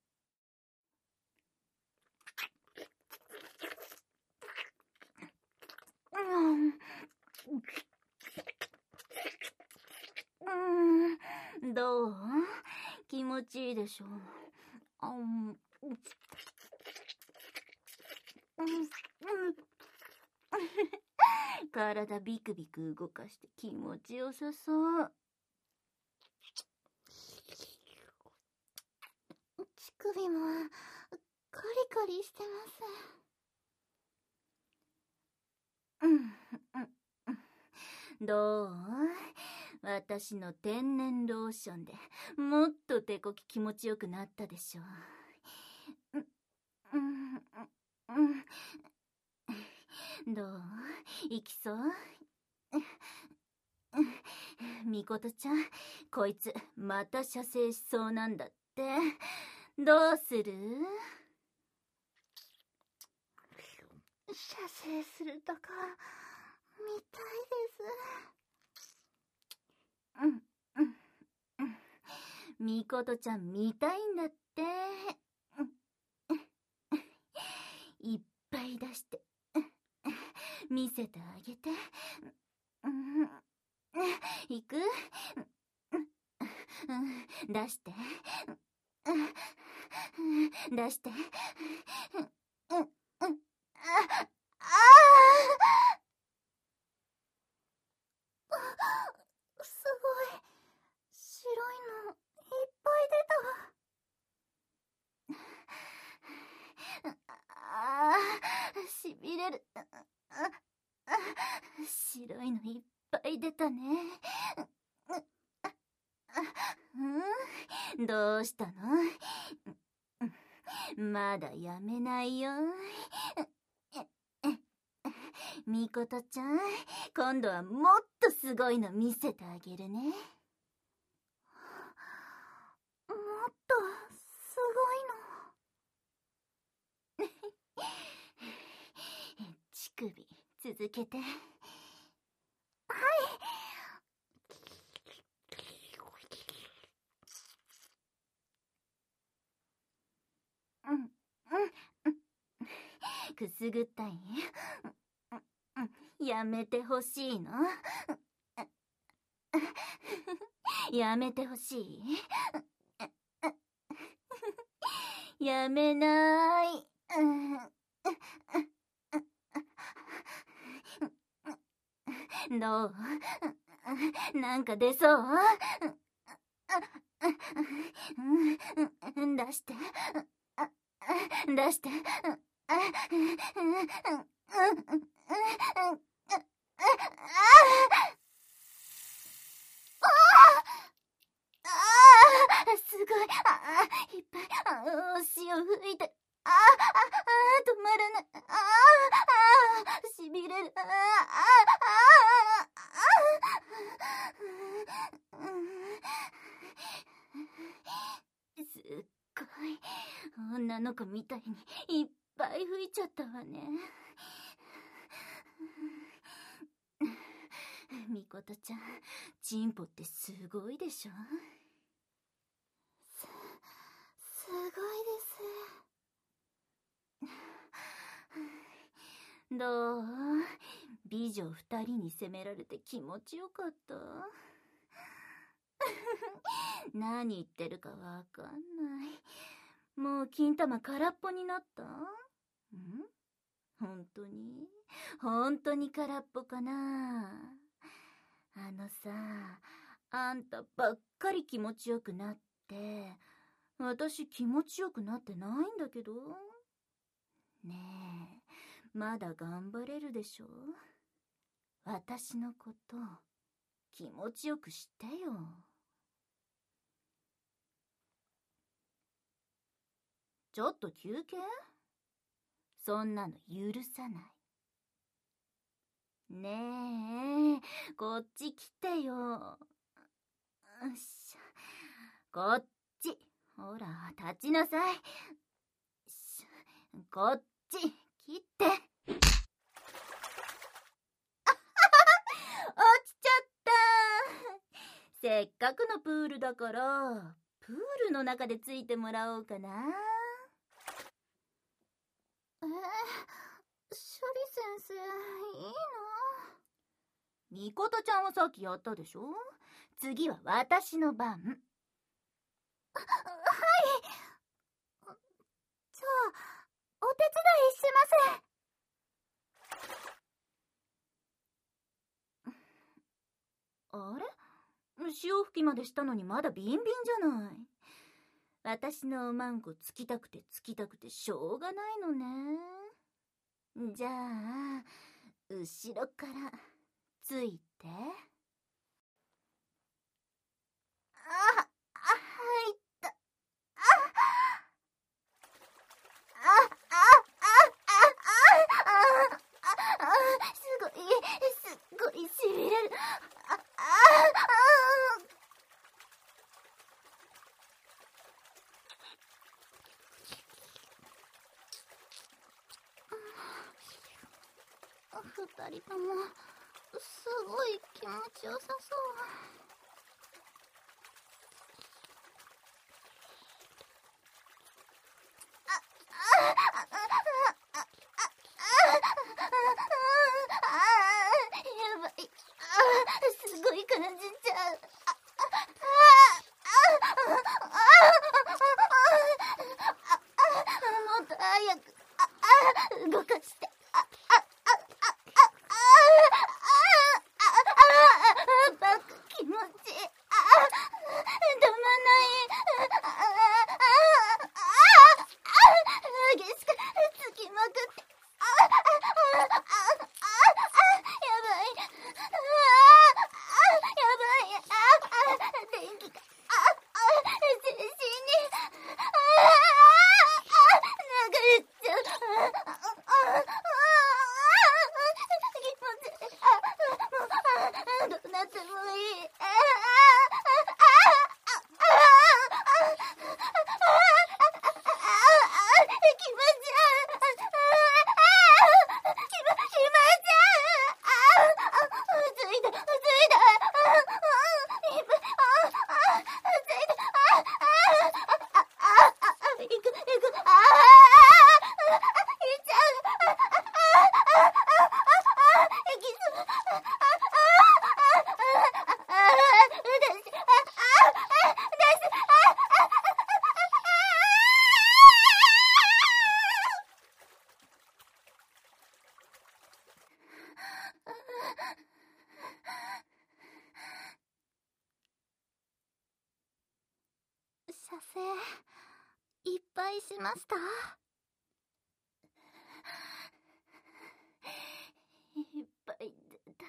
うん、どう？気持ちいいでしょ。あん、うん、体ビクビク動かして気持ちよさそう。 乳首もカリカリしてます。 うんうん、どう？私の天然ローションでもっと手こき気持ちよくなったでしょ。うんうんうん、どう？いきそう？ミコトちゃん、こいつまた射精しそうなんだって。どうする？ 射精するとこ見たいです。 うんうんうん、ミコトちゃん見たいんだって。いっぱい出して見せてあげて。いく？出して出して。ああ、 すごい白いのいっぱい出た。ああ、しびれる。白いのいっぱい出たね。うん、どうしたの？まだやめないよ。 みことちゃん、今度はもっとすごいの見せてあげるね。もっとすごいの。 乳首続けて。はい。うんうんうん。くすぐったい？やめてほしいの？やめてほしい？やめなーい。どう？なんか出そう？出して。出して。すごい。あいっぱい。お塩吹いて。ああ止まらない。ああしびれる。ああすっごい。女の子みたいにいっぱい吹いちゃったわね。みことちゃん、チンポってすごいでしょ？ す、すごいです。 どう？美女二人に責められて気持ちよかった？何言ってるかわかんない。もう金玉空っぽになった？ん？本当に？本当に空っぽかな？あのさ、あんたばっかり気持ちよくなって、私気持ちよくなってないんだけど。ねえ、まだ頑張れるでしょ？私のこと気持ちよくしてよ。ちょっと休憩？そんなの許さない。ねえ、こっち来てよ。よっしゃ。こっち。ほら、立ちなさい。こっち、切って。あはは落ちちゃった。せっかくのプールだから、プールの中でついてもらおうかな。 えー、ショリ先生、いいの？ みことちゃんはさっきやったでしょ？次は私の番。 はい。じゃあ、お手伝いします。あれ？潮吹きまでしたのにまだビンビンじゃない。私のおまんこつきたくてつきたくてしょうがないのね。じゃあ、後ろからついて。あ、あ、入った。あ、あ、あ、あ、あ、あ、あ、すごい、すっごいしびれる。あ、あ、 あ、二人ともすごい気持ちよさそう。 やばい。すごい感じちゃう。もっと早く動かして。バカ気持ちいい。止まんない。激しくつきまくって。 射精いっぱいしました。 いっぱい出た。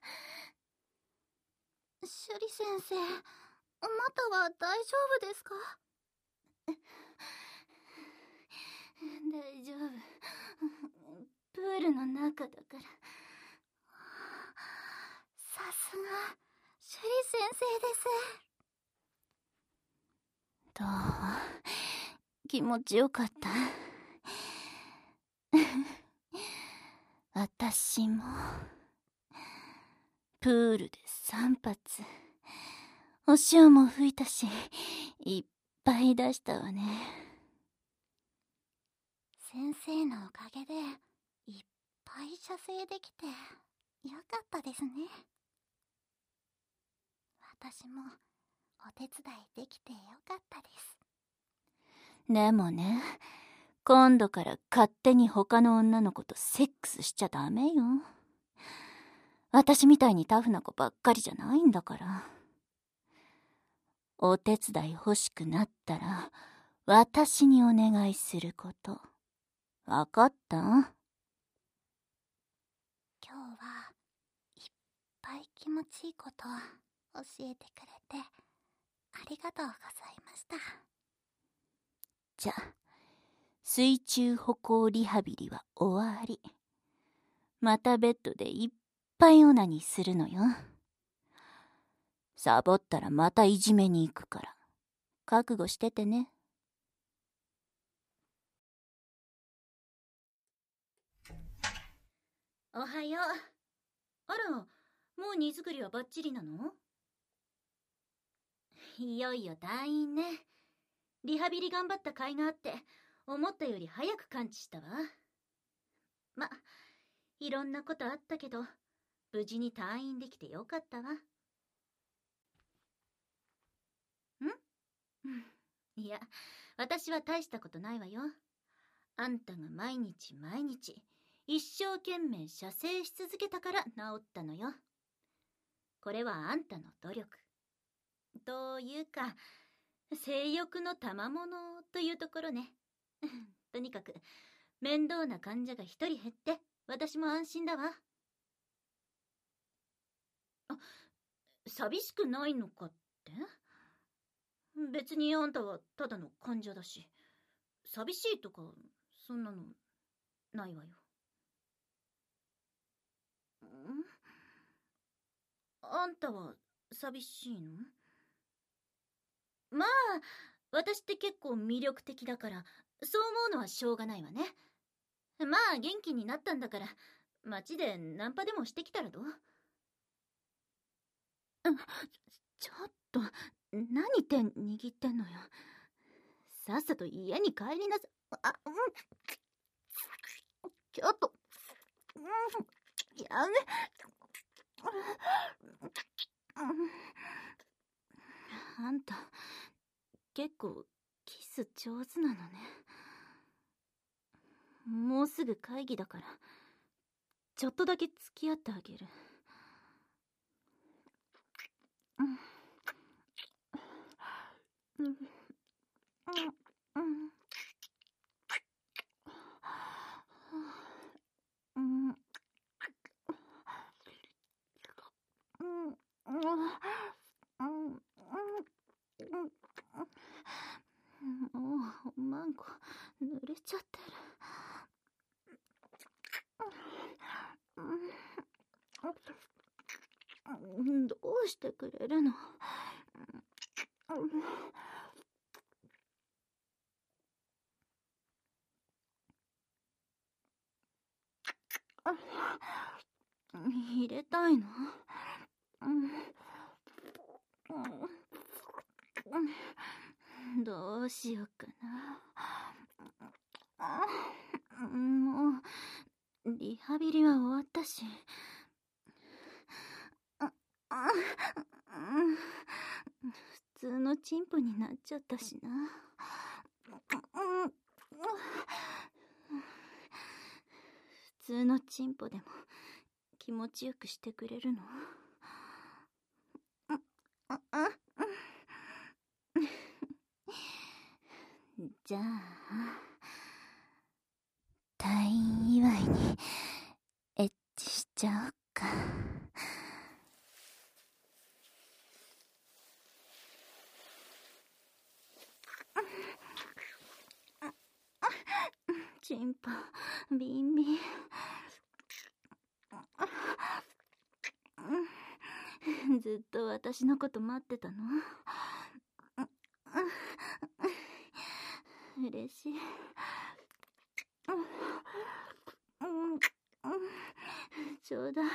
シュリ先生、または大丈夫ですか？ 大丈夫。プールの中だから。 さすがシュリ先生です。 どう？気持ちよかった？私もプールで三発お塩も吹いたし、いっぱい出したわね。 先生のおかげでいっぱい射精できてよかったですね。私もお手伝いできてよかったです。 でもね、今度から勝手に他の女の子とセックスしちゃダメよ。私みたいにタフな子ばっかりじゃないんだから。お手伝い欲しくなったら私にお願いすること、わかった？ 今日はいっぱい気持ちいいことを教えてくれてありがとうございました。 じゃ、水中歩行リハビリは終わり。またベッドでいっぱいオナニーするのよ。サボったらまたいじめに行くから、覚悟しててね。おはよう。あら、もう荷造りはバッチリなの？いよいよ退院ね。リハビリ頑張った甲斐があって、思ったより早く完治したわ。ま、いろんなことあったけど、無事に退院できてよかったわ。ん？いや、私は大したことないわよ。あんたが毎日毎日、一生懸命射精し続けたから治ったのよ。これはあんたの努力。というか、性欲の賜物というところね。とにかく、面倒な患者が一人減って、私も安心だわ。あ、寂しくないのかって？別にあんたはただの患者だし、寂しいとか、そんなの、ないわよ。ん？あんたは寂しいの？まあ、私って結構魅力的だから、そう思うのはしょうがないわね。まあ、元気になったんだから、街でナンパでもしてきたらどう？ちょっと、何手握ってんのよ。さっさと家に帰りなさい。あ、うん。ちょっと、うん、やめ。あんた、結構キス上手なのね。もうすぐ会議だから、ちょっとだけ付き合ってあげる。うん。うん。うん。うん。うん。もう、マンコ、濡れちゃってる。どうしてくれるの？入れたいの？どうしようかな。もう、リハビリは終わったし。普通のチンポになっちゃったしな。普通のチンポでも気持ちよくしてくれるの？ じゃあ退院祝いにエッチしちゃおっか。チンポビンビン。ずっと私のこと待ってたの？嬉しい。ちょうだい。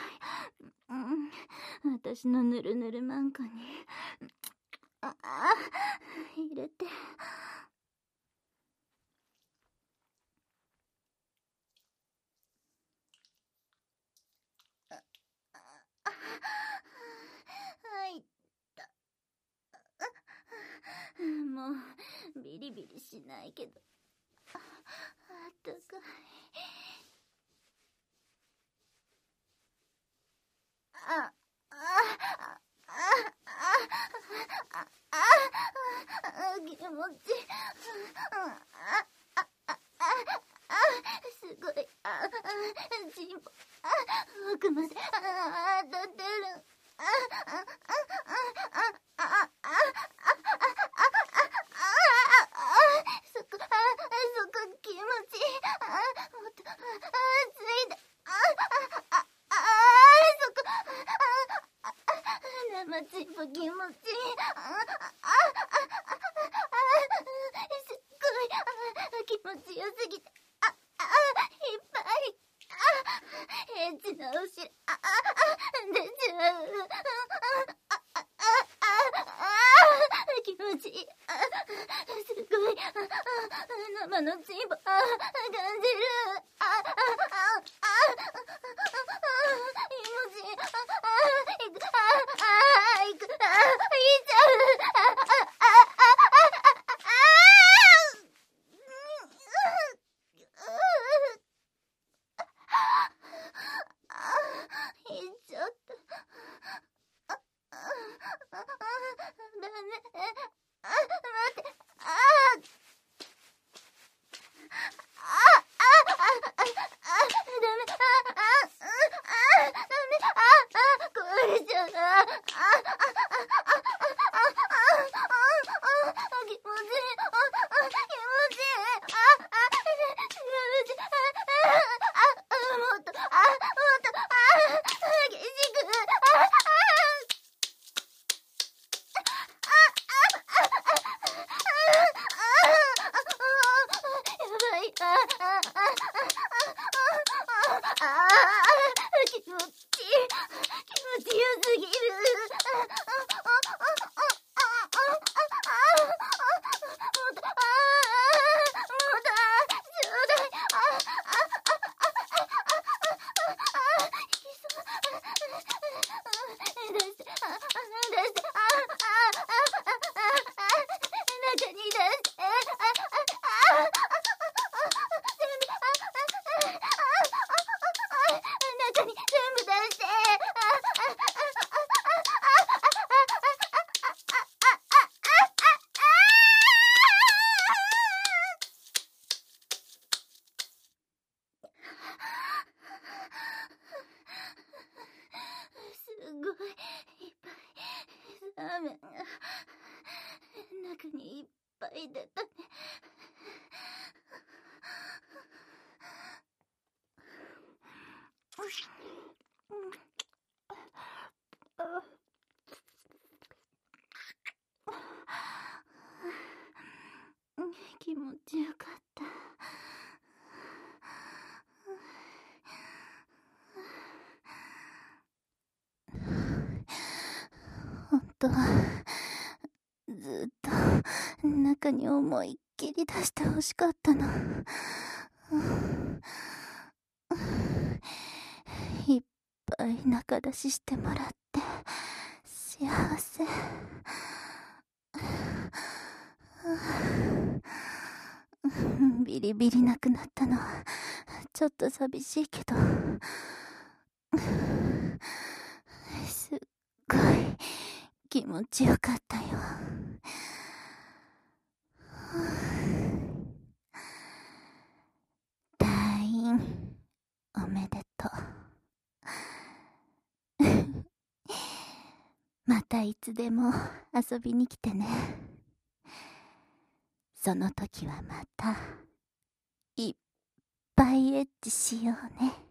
私のぬるぬるマンコにあ入れて。はいったもうビリビリしないけどあったかい。あああああ気持ちすごいあチンポ奥まで当たってる。あああああああそこあそこ気持ちいい。あもっとついであああそこあ生チンポ気持ちいい。ああすっごい気持ちよすぎてああいっぱいあエッチなお尻ああ出ちゃう。あああ気持ちいい。すごい生のチンポ感じる。あああ気持ちいい。いくあいくいっちゃう。いっちゃった。ダメ。あ待ってああああダメ。あああダメ。ああ壊れちゃう。あああああ気持ちいい。あ気持ちいい。ああ気持ちいい。あもっとあもっとあ激しくああ気持ちいい。気持ちよすぎる。中にいっぱい出たね。気持ちよかった。本当はずっと中に思いっきり出してほしかったの。いっぱい中出ししてもらって幸せ。ビリビリなくなったのはちょっと寂しいけど、すっごい気持ちよかったよ。 またいつでも遊びに来てね。その時はまたいっぱいエッチしようね。